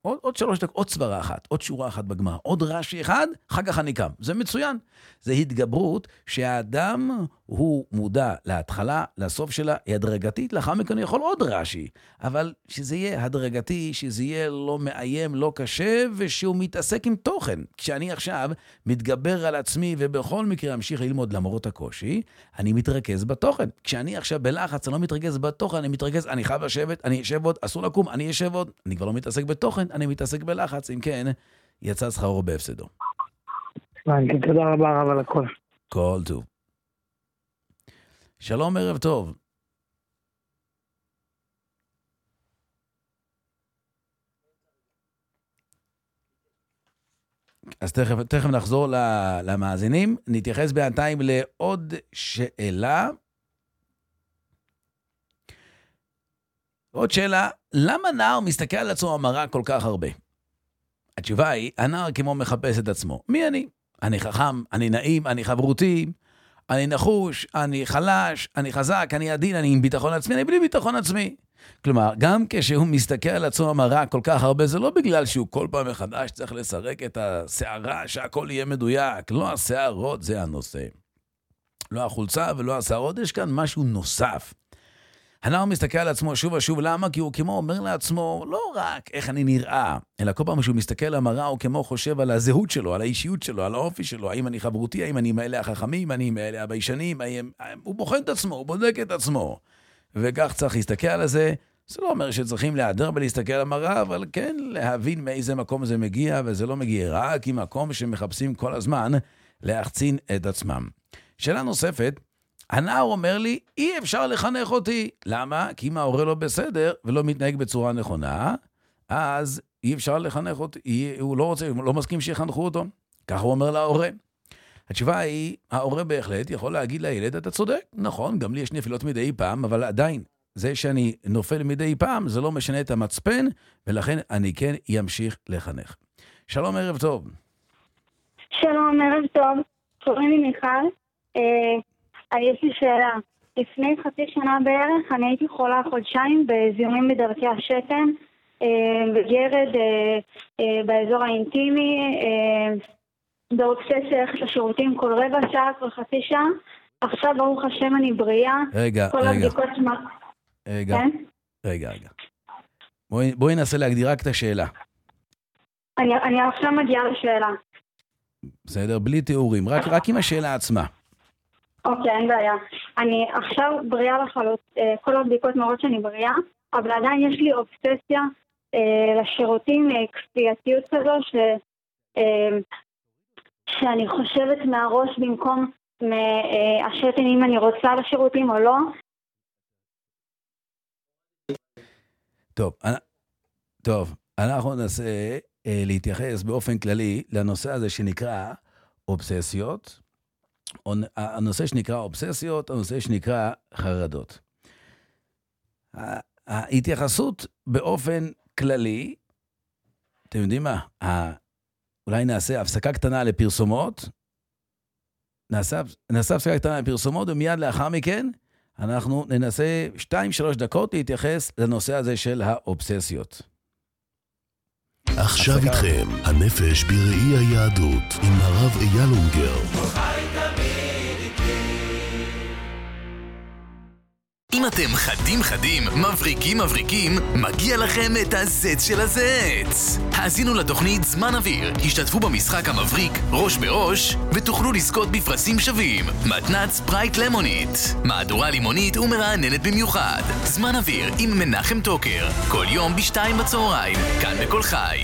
עוד 3 דקות, עוד סברה אחת, עוד שורה אחת בגמרא, עוד רש"י אחד, אחר כך אני קם. זה מצוין. זה התגברות שהאדם הוא מודע להתחלה, לסוף שלה, היא הדרגתית, לאחר מכן הוא יכול עוד רש"י. אבל שזה יהיה הדרגתי, שזה יהיה לא מאיים, לא קשה, ושהוא מתעסק עם תוכן. כשאני עכשיו מתגבר על עצמי, ובכל מקרה אמשיך ללמוד למרות הקושי, אני מתרכז בתוכן. כשאני עכשיו בלחץ, אני לא מתרכז בתוכן, אני מתרכז, אני חייב לשבת, אני אשב עוד, אסור לקום, אני אשב עוד. אני כבר לא מתעסק בתוכן, אני מתעסק בלחץ. אם כן, יצא שכרו בהפסדו. תודה רבה רב על הכל. כל טוב. שלום, ערב טוב. אז תכף נחזור למאזינים. נתייחס בינתיים לעוד שאלה. עוד שאלה, למה נער מסתכל על עצמו המראה כל כך הרבה? התשובה היא, הנער כמו מחפש את עצמו. מי אני? אני חכם, אני נעים, אני חברותי, אני נחוש, אני חלש, אני חזק, אני עדין, אני עם ביטחון עצמי, אני בלי ביטחון עצמי. כלומר, גם כשהוא מסתכל על עצמו המראה כל כך הרבה, זה לא בגלל שהוא כל פעם מחדש צריך לסרק את השערה, שהכל יהיה מדויק. לא השערות, זה הנושא. לא החולצה ולא השערות, יש כאן משהו נוסף. הנער מסתכל על עצמו שוב ושוב, למה? כי הוא כמו אומר לעצמו, לא רק איך אני נראה, אלא כל פעם שהוא מסתכל על המראה, הוא כמו חושב על הזהות שלו, על האישיות שלו, על האופי שלו, האם אני חברותי, האם אני מאלה החכמים, אני מאלה הביישנים, הוא בוחן את עצמו, הוא בודק את עצמו. וכך צריך להסתכל על זה. זה לא אומר שצריכים להיעדר ולהסתכל על המראה, אבל כן להבין מאיזה מקום זה מגיע, וזה לא מגיע רק עם מקום שמחפשים כל הזמן להחצין את עצמם. שאלה נוספת, הנער אומר לי, אי אפשר לחנך אותי. למה? כי אם ההורה לא בסדר ולא מתנהג בצורה נכונה, אז אי אפשר לחנך אותי. הוא לא רוצה, הוא לא מסכים שיחנכו אותו. ככה הוא אומר להורה. התשובה היא, ההורה בהחלט יכול להגיד לילד, אתה צודק. נכון, גם לי יש נפילות מדי פעם, אבל עדיין, זה שאני נופל מדי פעם, זה לא משנה את המצפן, ולכן אני כן ימשיך לחנך. שלום, ערב טוב. שלום, ערב טוב. קוראים לי מיכל. יש לי שאלה. לפני חצי שנה בערך, אני הייתי חולה חודשיים בזיהומים בדרכי השתן, בגרד, באזור האינטימי, באובססיה ללכת לשירותים כל רבע שעה, כל חצי שעה. עכשיו, ברוך השם, אני בריאה. רגע. בואי ננסה להגדיר רק את השאלה. אני עכשיו מגיעה לשאלה. בסדר, בלי תיאורים, רק עם השאלה עצמה. אוקיי, אין בעיה. אני עכשיו בריאה כל הבדיקות מראות שאני בריאה, אבל עדיין יש לי אובססיה לשירותים, כפייתיות כזו, שאני חושבת מהראש במקום מהשתן אם אני רוצה לשירותים או לא. טוב, אנחנו ננסה להתייחס באופן כללי לנושא הזה שנקרא אובססיות, הנושא שנקרא אובססיות, הנושא שנקרא חרדות. ההתייחסות באופן כללי, אתם יודעים מה? אולי נעשה הפסקה קטנה לפרסומות, נעשה הפסקה קטנה לפרסומות, ומיד לאחר מכן אנחנו ננסה 2-3 דקות להתייחס לנושא הזה של האובססיות. עכשיו איתכם, הנפש בראי היהדות, עם הרב אייל אונגר. אם אתם חדים, מבריקים, מגיע לכם את הזץ של הזץ. האזינו לתוכנית זמן אוויר, השתתפו במשחק המבריק ראש בראש, ותוכלו לזכות בפרסים שווים. מתנת ספרייט למונית, מהדורה לימונית ומרעננת במיוחד. זמן אוויר עם מנחם טוקר, כל יום ב14:00, כאן בכל חי.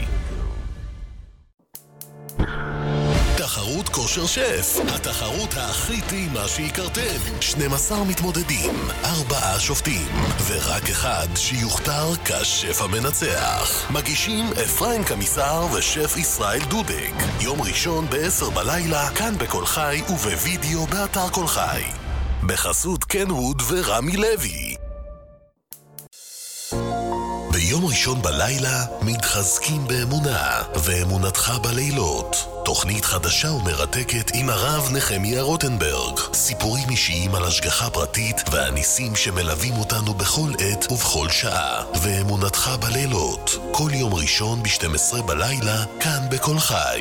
תחרות כושר שף, התחרות הכי טעימה שהכרתם. 12 מתמודדים, 4 שופטים, ורק אחד שיוכתר כשף המנצח. מגישים אפרים קמיסר ושף ישראל דודק. יום ראשון ב-10 בלילה, כאן בכל חי ובווידאו באתר כל חי. בחסות קן ווד ורמי לוי. ביום ראשון בלילה מתחזקים באמונה, ואמונתך בלילות. תוכנית חדשה ומרתקת עם הרב נחמיה רוטנברג. סיפורים אישיים על השגחה פרטית והניסים שמלווים אותנו בכל עת ובכל שעה. ואמונתך בלילות. כל יום ראשון ב-12 בלילה, כאן בכל חי.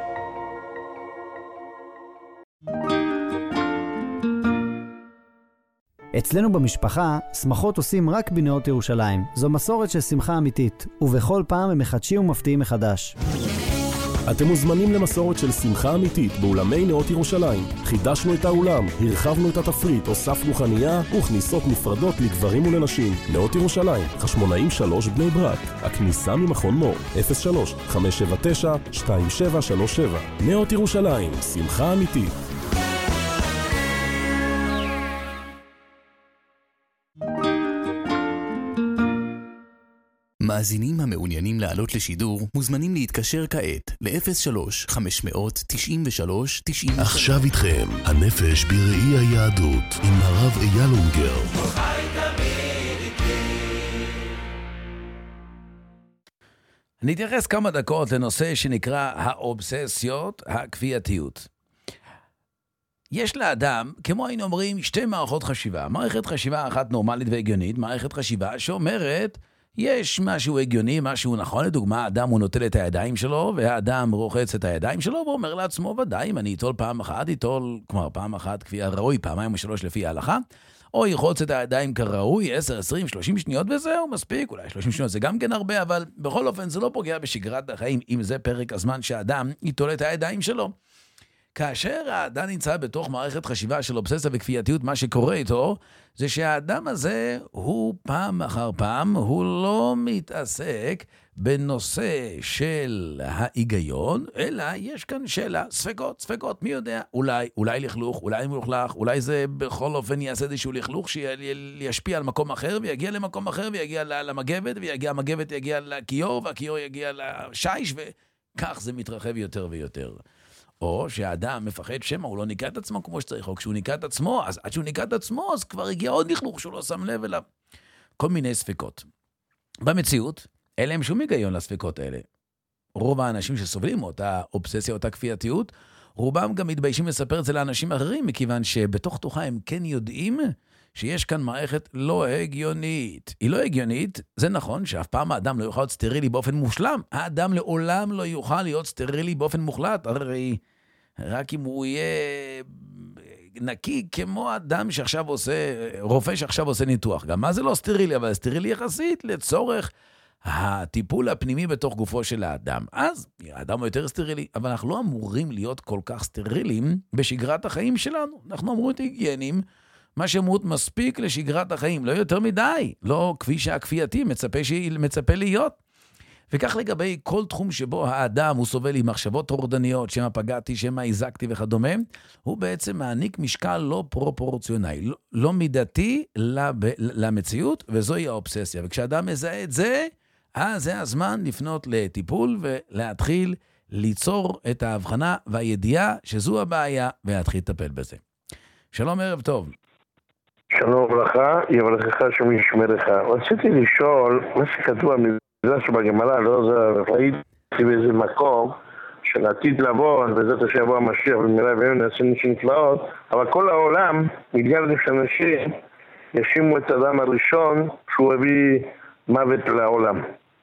אצלנו במשפחה, שמחות עושים רק בנאות ירושלים. זו מסורת של שמחה אמיתית, ובכל פעם הם מחדשים ומפתיעים מחדש. אתם מוזמנים למסורת של שמחה אמיתית באולמי נאות ירושלים. חידשנו את האולם, הרחבנו את התפריט, הוספנו חנייה וכניסות נפרדות לגברים ולנשים. נאות ירושלים, חשמונאים 3 בני ברק. הכניסה ממכון מור, 03-579-2737. נאות ירושלים, שמחה אמיתית. מאזינים המעוניינים לעלות לשידור מוזמנים להתקשר כעת ל-03-593-93. עכשיו איתכם הנפש בראי היהדות עם הרב אייל אונגר. אני אתייחס כמה דקות לנושא שנקרא האובססיות, הכפייתיות. יש לאדם, כמו היינו אומרים, שתי מערכות חשיבה. מערכת חשיבה אחת נורמלית והגיונית, מערכת חשיבה שאומרת יש משהו הגיוני, משהו נכון. לדוגמה, האדם הוא נוטל את הידיים שלו, והאדם רוחץ את הידיים שלו, ואומר לעצמו, ודאי, אם אני אטול פעם אחת, יטול, כלומר, פעם אחת כפי הראוי, פעמיים או 3 לפי ההלכה, או יחוץ את הידיים כראוי, 10, 20, 30 שניות, וזהו, מספיק, אולי 30 שניות זה גם כן הרבה, אבל בכל אופן זה לא פוגע בשגרת החיים, אם זה פרק הזמן שהאדם יטול את הידיים שלו. כאשר האדם נמצא בתוך מערכת חשיבה של אובססיה וכפייתיות, מה שקורה איתו, זה שהאדם הזה הוא פעם אחר פעם, הוא לא מתעסק בנושא של ההיגיון, אלא יש כאן שאלה, ספקות, מי יודע, אולי לכלוך, אולי מלוכלך, אולי זה בכל אופן יעשה איזשהו לכלוך שישפיע על מקום אחר, ויגיע למקום אחר, ויגיע למגבת, המגבת יגיע לכיור, והכיור יגיע לשיש, וכך זה מתרחב יותר ויותר. או שהאדם מפחד שמא, הוא לא ניקה את עצמו כמו שצריך, או כשהוא ניקה את עצמו, אז עד שהוא ניקה את עצמו, אז כבר הגיע עוד לכלוך שהוא לא שם לב אליו. כל מיני ספקות. במציאות, אין להם שום היגיון לספקות האלה. רוב האנשים שסובלים מאותה אובססיה, אותה כפייתיות, רובם גם מתביישים לספר את זה לאנשים אחרים, מכיוון שבתוך תוכה הם כן יודעים שיש כאן מערכת לא הגיונית. היא לא הגיונית, זה נכון שאף פעם האדם לא יוכל להיות סטרילי באופן מושלם. האדם לעולם לא יוכל להיות סטרילי באופן מוחלט, הרי רק אם הוא יהיה נקי כמו אדם שעכשיו עושה, רופא שעכשיו עושה ניתוח. גם מה זה לא סטרילי, אבל סטרילי יחסית לצורך הטיפול הפנימי בתוך גופו של האדם. אז האדם הוא יותר סטרילי, אבל אנחנו לא אמורים להיות כל כך סטרילים בשגרת החיים שלנו. אנחנו אמורים להיות היגיינים, מה שאמרות מספיק לשגרת החיים, לא יותר מדי, לא כפי שהכפייתי מצפה להיות. וכך לגבי כל תחום שבו האדם הוא סובל עם מחשבות טורדניות, שמה פגעתי, שמה הזקתי וכדומה, הוא בעצם מעניק משקל לא פרופורציונלי, לא מידתי למציאות, וזוהי האובססיה. וכשאדם מזהה את זה, אז זה הזמן לפנות לטיפול ולהתחיל ליצור את ההבחנה והידיעה שזו הבעיה, ולהתחיל לטפל בזה. שלום, ערב טוב. שלום וברכה, יברכך שמי ישמרך. רציתי לשאול, מה שכתוב במדרש בגמרא, לא ראיתי באיזה מקום של עתיד לבוא, בעזרת השם יבוא המשיח במהרה בימינו נעשה ניסים נפלאות, אבל כל העולם מתגלה שאנשים יאשימו את האדם הראשון שהוא הביא מוות לעולם.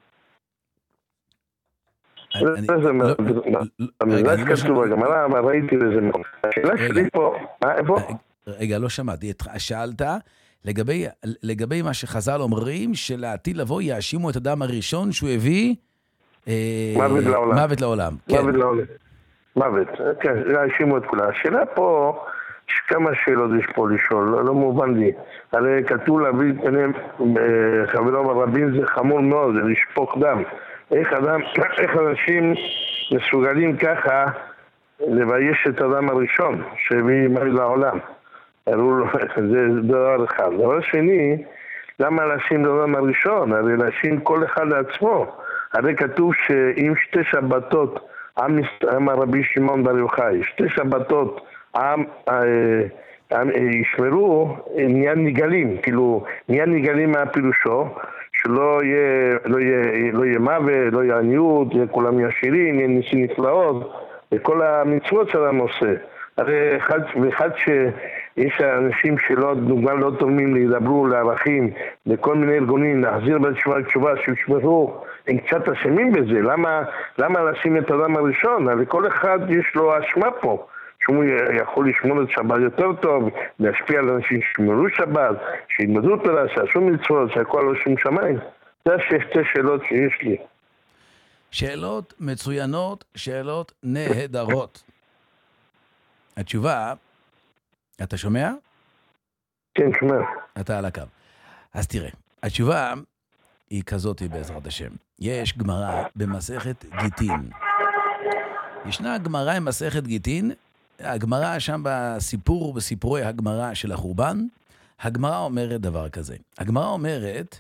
המדרש כתוב בגמרא, אבל ראיתי באיזה מקום. השאלה שלי פה, איפה? רגע, לא שמעתי. שאלת לגבי מה שחז"ל אומרים, שלעתיד לבוא יאשימו את האדם הראשון שהוא הביא מוות לעולם. מוות לעולם. מוות לעולם. מוות, כן, יאשימו את כולה. השאלה פה, יש כמה שאלות יש פה לשאול, לא מובן לי. הרי כתוב להביא חברו ברבים זה חמור מאוד, זה לשפוך דם. איך אנשים מסוגלים ככה לבייש את האדם הראשון שהביא מוות לעולם? זה דבר אחד. דבר שני, למה להאשים את האדם הראשון? הרי להאשים כל אחד לעצמו. הרי כתוב שאם 2 שבתות עם הרבי שמעון בר יוחאי, 2 שבתות ישמרו, נהיה נגלים. כאילו, נהיה נגלים מהפירושו, שלא יהיה מוות, לא יהיה עניות, כולם ישירים, יהיה ניסים נפלאות, וכל המצוות של הנושא. הרי אחד שיש אנשים שלא גם לא תורמים להידברו לערכים בכל מיני ארגונים, להחזיר בתשובה שישמרו, הם קצת אשמים בזה. למה לשים את האדם הראשון? הרי כל אחד יש לו אשמה פה, שהוא יכול לשמור את שבת יותר טוב, להשפיע על אנשים שישמרו שבת, שילמדו תורה, שעשו מצוות, שהכל לא שם שמיים. זה שתי שאלות שיש לי. שאלות מצוינות, שאלות נהדרות. התשובה, אתה שומע? כן, שומע. אתה על הקו. אז תראה, התשובה היא כזאת בעזרת השם. יש גמרא במסכת גיטין. ישנה גמרא במסכת גיטין, הגמרא שם בסיפורי הגמרא של החורבן, הגמרא אומרת דבר כזה. הגמרא אומרת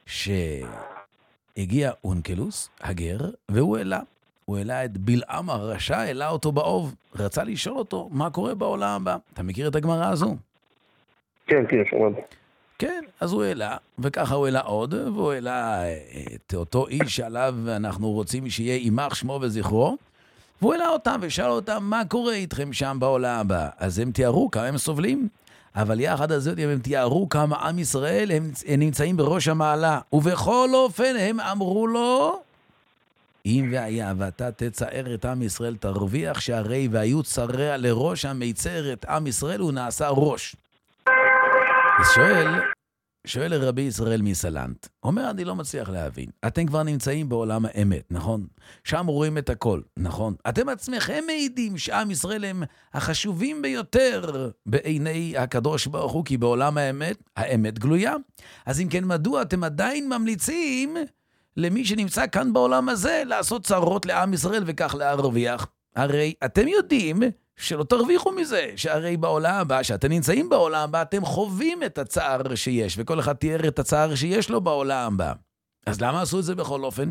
שהגיע אונקלוס, הגר, והוא העלה את בלעם הרשע, העלה אותו באוב, רצה לשאול אותו מה קורה בעולם הבא. אתה מכיר את הגמרא הזו? כן, שמעתי. כן, אז הוא העלה, וככה הוא העלה עוד, והוא העלה את אותו איש שעליו אנחנו רוצים שיהיה יימח שמו וזכרו, והוא העלה אותם ושאל אותם מה קורה איתכם שם בעולם הבא. אז הם תיארו כמה הם סובלים, אבל יחד הזאת הם תיארו כמה עם ישראל הם נמצאים בראש המעלה, ובכל אופן הם אמרו לו, אם והיה ואתה תצער את עם ישראל תרוויח, שהרי והיו צרע לראש המיצר את עם ישראל הוא נעשה ראש. אז שואל רבי ישראל מסלנט, אומר אני לא מצליח להבין, אתם כבר נמצאים בעולם האמת, נכון? שם רואים את הכל, נכון? אתם עצמכם מעידים שעם ישראל הם החשובים ביותר בעיני הקדוש ברוך הוא, כי בעולם האמת גלויה. אז אם כן, מדוע אתם עדיין ממליצים למי שנמצא כאן בעולם הזה לעשות צרות לעם ישראל וכך להרוויח? הרי אתם יודעים שלא תרוויחו מזה, שהרי בעולם הבא, שאתם נמצאים בעולם הבא, אתם חווים את הצער שיש, וכל אחד תיאר את הצער שיש לו בעולם הבא. אז למה עשו את זה בכל אופן?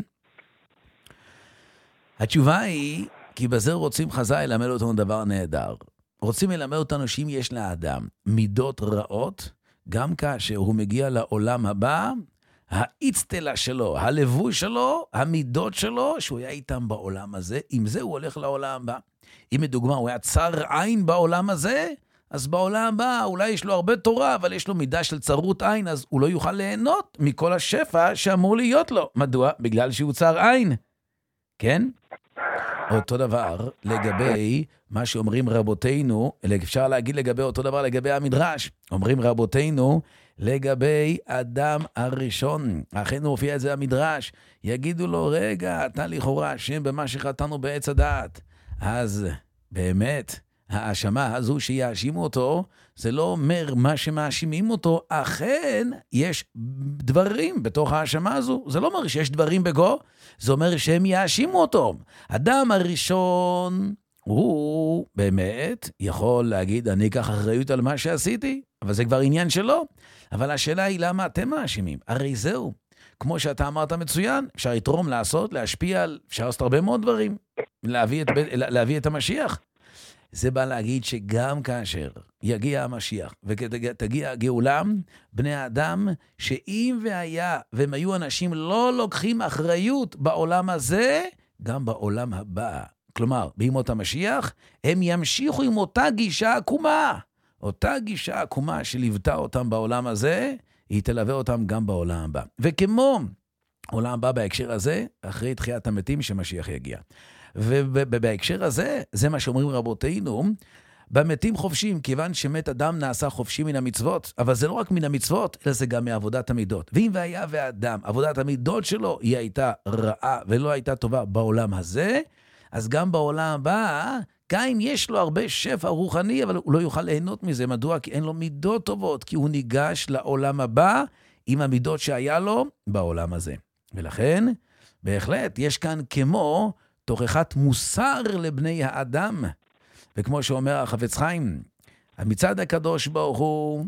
התשובה היא, כי בזה רוצים חז"ל ללמד אותנו דבר נהדר. רוצים ללמד אותנו שאם יש לאדם מידות רעות, גם כאשר הוא מגיע לעולם הבא, האצטלה שלו, הלבוש שלו, המידות שלו, שהוא היה איתם בעולם הזה, עם זה הוא הולך לעולם הבא. אם לדוגמה הוא היה צר עין בעולם הזה, אז בעולם הבא אולי יש לו הרבה תורה, אבל יש לו מידה של צרות עין, אז הוא לא יוכל ליהנות מכל השפע שאמור להיות לו. מדוע? בגלל שהוא צר עין. כן? אותו דבר לגבי מה שאומרים רבותינו, אפשר להגיד לגבי אותו דבר לגבי המדרש. אומרים רבותינו לגבי אדם הראשון. אכן הופיע את זה המדרש. יגידו לו, רגע, אתה לכאורה אשם במה שחטאנו בעץ הדעת. אז באמת, האשמה הזו שיאשימו אותו, זה לא אומר מה שמאשימים אותו, אכן יש דברים בתוך האשמה הזו. זה לא אומר שיש דברים בגו, זה אומר שהם יאשימו אותו. אדם הראשון, הוא באמת יכול להגיד, אני אקח אחריות על מה שעשיתי, אבל זה כבר עניין שלו. אבל השאלה היא למה אתם מאשימים? הרי זהו. כמו שאתה אמרת מצוין, אפשר לתרום, לעשות, להשפיע, אפשר לעשות הרבה מאוד דברים, להביא את המשיח. זה בא להגיד שגם כאשר יגיע המשיח ותגיע הגאולה, בני האדם, שאם והיה והם היו אנשים לא לוקחים אחריות בעולם הזה, גם בעולם הבא. כלומר, בימות המשיח, הם ימשיכו עם אותה גישה עקומה. אותה גישה עקומה שליוותה אותם בעולם הזה, היא תלווה אותם גם בעולם הבא. וכמו עולם הבא בהקשר הזה, אחרי תחיית המתים שמשיח יגיע. ובהקשר הזה, זה מה שאומרים רבותינו, במתים חופשים, כיוון שמת אדם נעשה חופשי מן המצוות, אבל זה לא רק מן המצוות, אלא זה גם מעבודת המידות. ואם והיה ואדם, עבודת המידות שלו, היא הייתה רעה ולא הייתה טובה בעולם הזה, אז גם בעולם הבא, גם אם יש לו הרבה שפע רוחני, אבל הוא לא יוכל ליהנות מזה. מדוע? כי אין לו מידות טובות, כי הוא ניגש לעולם הבא עם המידות שהיה לו בעולם הזה. ולכן, בהחלט, יש כאן כמו תוכחת מוסר לבני האדם. וכמו שאומר החפץ חיים, מצד הקדוש ברוך הוא,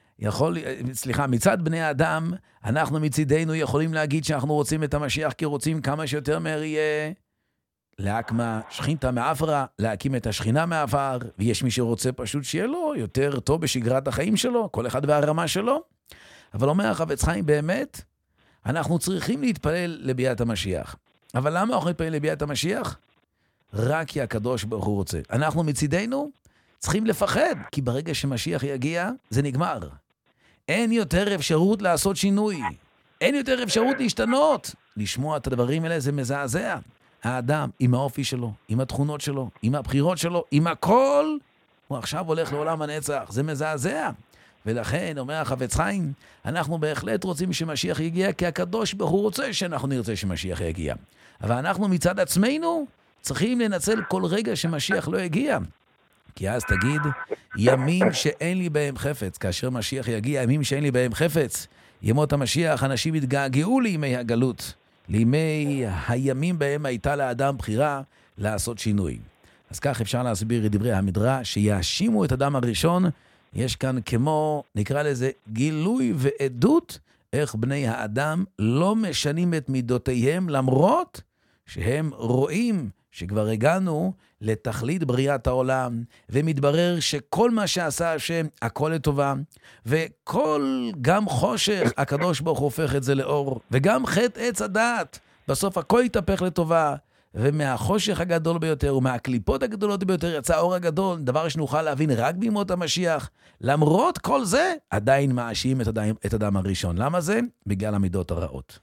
מצד בני האדם, אנחנו מצידנו יכולים להגיד שאנחנו רוצים את המשיח, כי רוצים כמה שיותר מהר יהיה להקמה שכינתה מאפרה, להקים את השכינה מאפר, ויש מי שרוצה פשוט שיהיה לו יותר טוב בשגרת החיים שלו, כל אחד והרמה שלו. אבל אומר החפץ חיים באמת, אנחנו צריכים להתפלל לביאת המשיח. אבל למה אנחנו נתפלל לביאת המשיח? רק כי הקדוש ברוך הוא רוצה. אנחנו מצידנו צריכים לפחד, כי ברגע שמשיח יגיע, זה נגמר. אין יותר אפשרות לעשות שינוי. אין יותר אפשרות להשתנות. לשמוע את הדברים האלה זה מזעזע. האדם עם האופי שלו, עם התכונות שלו, עם הבחירות שלו, עם הכל, הוא עכשיו הולך לעולם הנצח. זה מזעזע. ולכן, אומר החפץ חיים, אנחנו בהחלט רוצים שמשיח יגיע, כי הקדוש ברוך הוא רוצה שאנחנו נרצה שמשיח יגיע. אבל אנחנו מצד עצמנו צריכים לנצל כל רגע שמשיח לא יגיע. כי אז תגיד, ימים שאין לי בהם חפץ, כאשר משיח יגיע, ימים שאין לי בהם חפץ, ימות המשיח, אנשים יתגעגעו לימי הגלות, לימי הימים בהם הייתה לאדם בחירה לעשות שינוי. אז כך אפשר להסביר את דברי המדרש, שיאשימו את אדם הראשון, יש כאן כמו, נקרא לזה, גילוי ועדות, איך בני האדם לא משנים את מידותיהם, למרות שהם רואים שכבר הגענו לתכלית בריאת העולם, ומתברר שכל מה שעשה השם, הכל לטובה, וכל, גם חושך, הקדוש ברוך הוא הופך את זה לאור, וגם חטא עץ הדעת, בסוף הכל יתהפך לטובה, ומהחושך הגדול ביותר, ומהקליפות הגדולות ביותר, יצא האור הגדול, דבר שנוכל להבין רק בימות המשיח. למרות כל זה, עדיין מאשים את אדם הראשון. למה זה? בגלל המידות הרעות.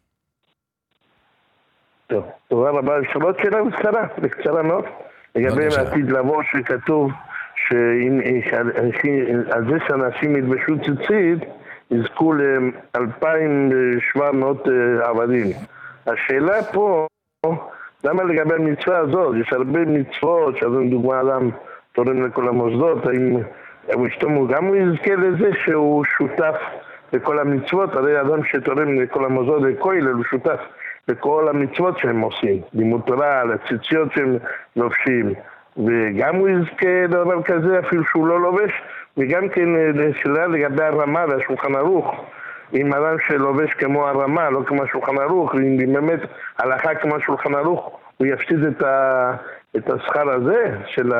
טוב, תודה רבה. יש עוד שאלה בקצרה מאוד. לגבי העתיד לבוא שכתוב שעל זה שאנשים יתבשו ציצית, יזכו ל-2,700 עבדים. השאלה פה, למה לגבי המצווה הזאת? יש הרבה מצוות, שעזור דוגמה אדם תורם לכל המוסדות, האם הוא גם יזכה לזה שהוא שותף לכל המצוות? הרי אדם שתורם לכל המוסדות לכולל הוא שותף לכל המצוות שהם עושים, לימוד תורה, לציציות שהם לובשים, וגם הוא יזכה לדבר כזה אפילו שהוא לא לובש, וגם כן שאלה לגבי הרמה והשולחן ערוך, אם אדם שלובש כמו הרמה, לא כמו השולחן ערוך, אם באמת הלכה כמו השולחן ערוך, הוא יפסיד את השכר הזה, של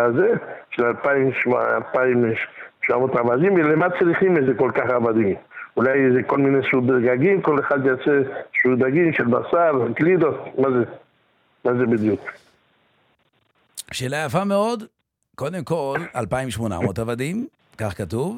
2,700 עבדים, ולמה צריכים איזה כל כך עבדים? אולי זה כל מיני סוג דגים, כל אחד יעשה סוג דגים של בשר, קלידות, מה זה בדיוק? שאלה יפה מאוד, קודם כל 2,800 עבדים, כך כתוב,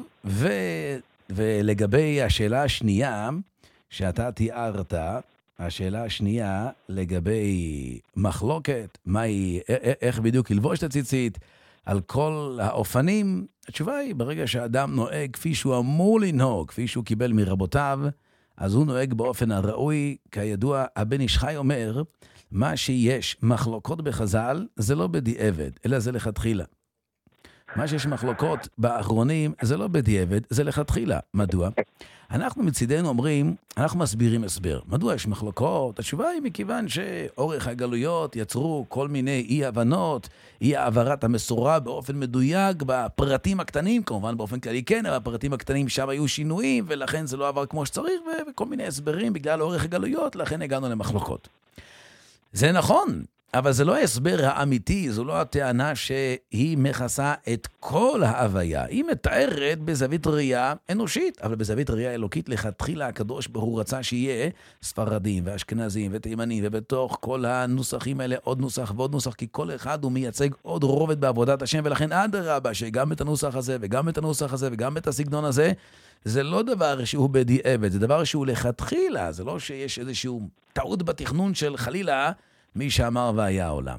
ולגבי השאלה השנייה שאתה תיארת, השאלה השנייה לגבי מחלוקת, איך בדיוק ילבוש את הציצית, על כל האופנים, התשובה היא, ברגע שהאדם נוהג כפי שהוא אמור לנהוג, כפי שהוא קיבל מרבותיו, אז הוא נוהג באופן הראוי. כידוע, הבן איש חי אומר, מה שיש מחלוקות בחז"ל, זה לא בדיעבד, אלא זה לכתחילה. מה שיש מחלוקות באחרונים, זה לא בדיעבד, זה לכתחילה. מדוע? אנחנו מצידנו אומרים, אנחנו מסבירים הסבר. מדוע יש מחלוקות? התשובה היא מכיוון שאורך הגלויות יצרו כל מיני אי-הבנות, אי-העברת המסורה באופן מדויק בפרטים הקטנים, כמובן באופן כללי כן, אבל הפרטים הקטנים שם היו שינויים, ולכן זה לא עבר כמו שצריך, וכל מיני הסברים בגלל אורך הגלויות, לכן הגענו למחלוקות. זה נכון, אבל זה לא ההסבר האמיתי, זו לא הטענה שהיא מכסה את כל ההוויה. היא מתארת בזווית ראייה אנושית, אבל בזווית ראייה אלוקית לכתחילה הקדוש ברוך הוא רצה שיהיה ספרדים ואשכנזים ותימנים, ובתוך כל הנוסחים האלה עוד נוסח ועוד נוסח, כי כל אחד הוא מייצג עוד רובד בעבודת השם, ולכן אדרבה שגם את הנוסח הזה וגם את הנוסח הזה וגם את הסגנון הזה, זה לא דבר שהוא בדיעבד, זה דבר שהוא לכתחילה, זה לא שיש איזשהו טעות בתכנון של חלילה, מי שאמר והיה העולם.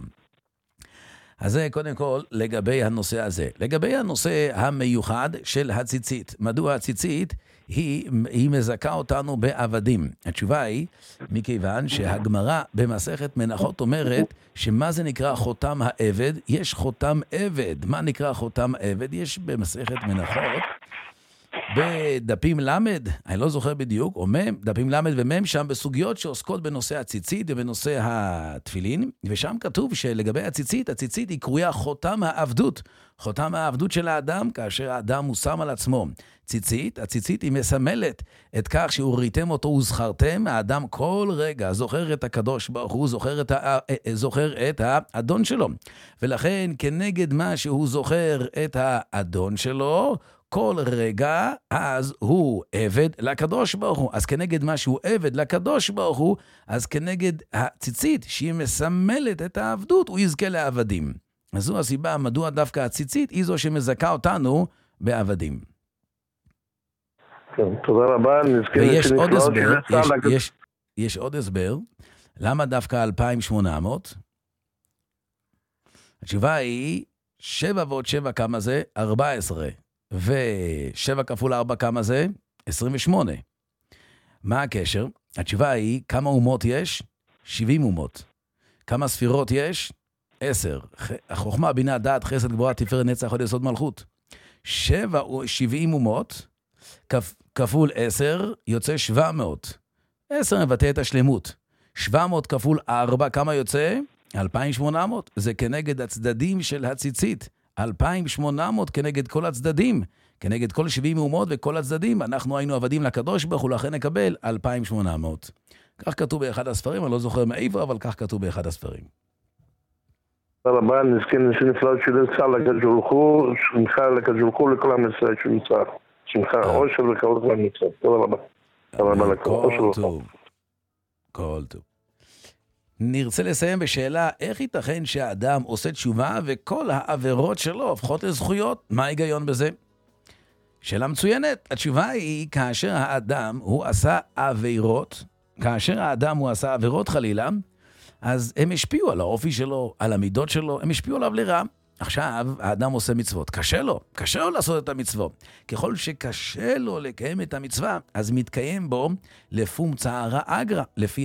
אז זה קודם כל לגבי הנושא הזה. לגבי הנושא המיוחד של הציצית. מדוע הציצית היא מזכה אותנו בעבדים? התשובה היא, מכיוון שהגמרא במסכת מנחות אומרת, שמה זה נקרא חותם העבד? יש חותם עבד. מה נקרא חותם עבד? יש במסכת מנחות, בדפים למד, אני לא זוכר בדיוק, או דפים למד ומם, שם בסוגיות שעוסקות בנושא הציצית ובנושא התפילין, ושם כתוב שלגבי הציצית, הציצית היא קרויה חותם העבדות, חותם העבדות של האדם, כאשר האדם הוא שם על עצמו ציצית, הציצית היא מסמלת את כך שהוריתם אותו וזכרתם, האדם כל רגע זוכר את הקדוש ברוך הוא, זוכר את האדון שלו, ולכן כנגד מה שהוא זוכר את האדון שלו, כל רגע, אז הוא עבד לקדוש ברוך הוא. אז כנגד מה שהוא עבד לקדוש ברוך הוא, אז כנגד הציצית שהיא מסמלת את העבדות, הוא יזכה לעבדים. אז זו הסיבה מדוע דווקא הציצית היא זו שמזכה אותנו בעבדים. כן, תודה רבה. ויש עוד הסבר, יש עוד הסבר, למה דווקא 2,800? התשובה היא 7 ועוד 7 כמה זה? 14. ו7 כפול 4 כמה זה? 28. מה הקשר? התשובה היא כמה אומות יש? 70 אומות. כמה ספירות יש? 10. החוכמה, בינה, דעת, חסד, גבורה, תפארת, נצח, הוד יסוד מלכות. 70 אומות כפול 10 יוצא 700. 10 מבטא את השלמות. 700 כפול 4 כמה יוצא? 2,800. זה כנגד הצדדים של הציצית. 2,800 כנגד כל הצדדים. כנגד כל 70 אומות וכל הצדדים. אנחנו היינו עבדים לקדוש ברוך הוא, לכן נקבל 2,800. כך כתוב באחד הספרים, אני לא זוכר מאיפה, אבל כך כתוב באחד הספרים. תודה רבה, נזכה נפלאות של צהל לקדשולחו, שמחה לקדשולחו לכל עם ישראל שנמצא. שמחה, אושר וכבוד כל עם ישראל. תודה רבה. תודה רבה לכל. כל טוב. נרצה לסיים בשאלה, איך ייתכן שהאדם עושה תשובה וכל העבירות שלו הופכות לזכויות? מה ההיגיון בזה? שאלה מצוינת. התשובה היא, כאשר האדם הוא עשה עבירות, חלילה, אז הם השפיעו על האופי שלו, על המידות שלו, הם השפיעו עליו לרע. עכשיו האדם עושה מצוות, קשה לו לעשות את המצוות. ככל שקשה לו לקיים את המצווה, אז מתקיים בו לפום צערה אגרה.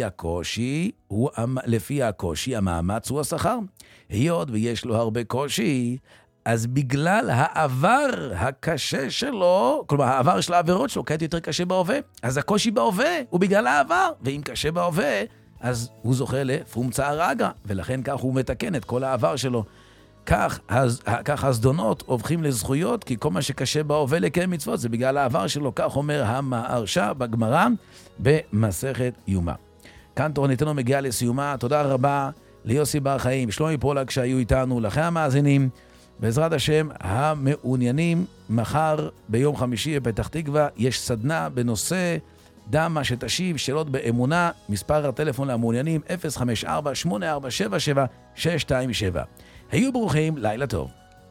לפי הקושי המאמץ הוא השכר. היות ויש לו הרבה קושי, אז בגלל העבר הקשה שלו, כלומר העבר של העבירות שלו, כעת יותר קשה בהווה. אז הקושי בהווה הוא בגלל העבר, ואם קשה בהווה, אז הוא זוכה לפום צערה אגרה, ולכן כך הוא מתקן את כל העבר שלו. כך הזדונות הופכים לזכויות, כי כל מה שקשה בהווה לקיים מצוות זה בגלל העבר שלו, כך אומר המהרש"א בגמרא במסכת יומא. כאן תורנתנו מגיעה לסיומה. תודה רבה ליוסי בר חיים, שלומי פולק שהיו איתנו, לכם המאזינים. בעזרת השם המעוניינים, מחר ביום חמישי בפתח תקווה יש סדנה בנושא דמה שתשיב, שאלות באמונה. מספר הטלפון למעוניינים 054-8477-627. היו ברוכים, לילה טוב.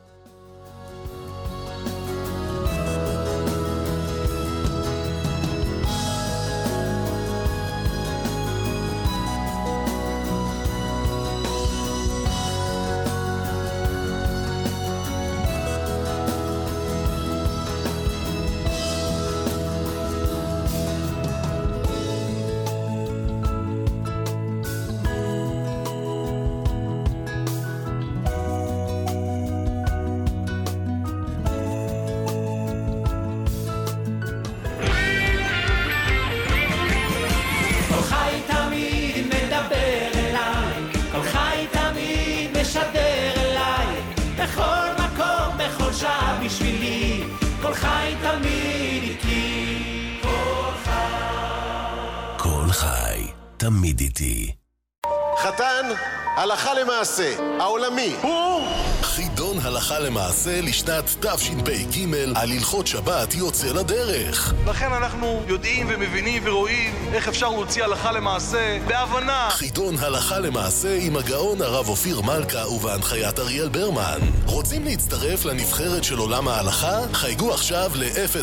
תמיד איתי. חתן, הלכה למעשה, העולמי. הוא חידון הלכה למעשה לשנת תשפ"ג על הלכות שבת יוצא לדרך. לכן אנחנו יודעים ומבינים ורואים איך אפשר להוציא הלכה למעשה בהבנה. חידון הלכה למעשה עם הגאון הרב אופיר מלכה ובהנחיית אריאל ברמן. רוצים להצטרף לנבחרת של עולם ההלכה? חייגו עכשיו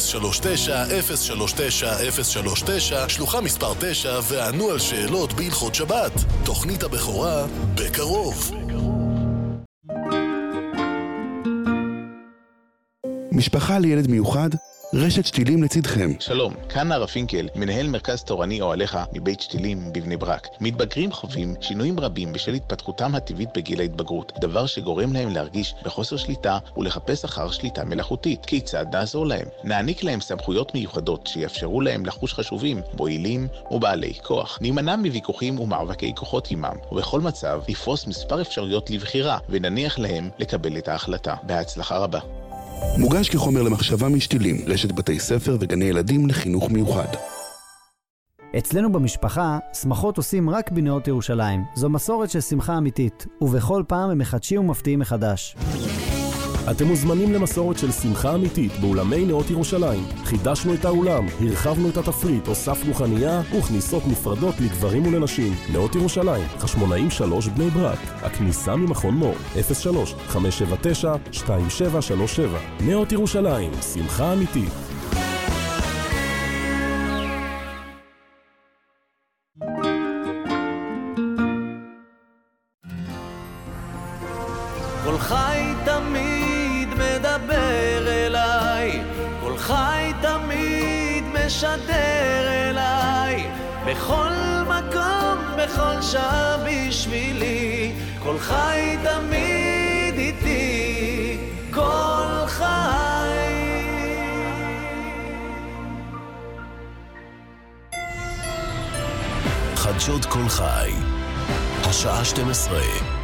ל-039-039-039 שלוחה מספר 9 וענו על שאלות בהלכות שבת. תוכנית הבכורה בקרוב. משפחה לילד מיוחד, רשת שתילים לצדכם. שלום, כאן הרב פינקל, מנהל מרכז תורני אוהליך מבית שתילים בבני ברק. מתבגרים חווים שינויים רבים בשל התפתחותם הטבעית בגיל ההתבגרות, דבר שגורם להם להרגיש בחוסר שליטה ולחפש אחר שליטה מלאכותית. כיצד נעזור להם? נעניק להם סמכויות מיוחדות שיאפשרו להם לחוש חשובים, מועילים ובעלי כוח. נימנע מוויכוחים ומאבקי כוחות עימם, ובכל מצב נפרוס מספר אפשרויות לבחירה ונניח להם לקבל את ההחלטה. בהצלחה רבה. מוגש כחומר למחשבה משתילים, רשת בתי ספר וגני ילדים לחינוך מיוחד. אצלנו במשפחה, שמחות עושים רק בנאות ירושלים. זו מסורת של שמחה אמיתית, ובכל פעם הם מחדשים ומפתיעים מחדש. אתם מוזמנים למסורת של שמחה אמיתית באולמי נאות ירושלים. חידשנו את האולם, הרחבנו את התפריט, הוספנו חנייה וכניסות נפרדות לגברים ולנשים. נאות ירושלים, חשמונאים 3 בני ברק. הכניסה ממכון מור, 03-579-2737. נאות ירושלים, שמחה אמיתית. כל חי תמיד מדבר אליי, כל חי תמיד משדר אליי, בכל מקום, בכל שעה בשבילי, כל חי תמיד איתי, כל חי. חדשות כל חי, השעה 12.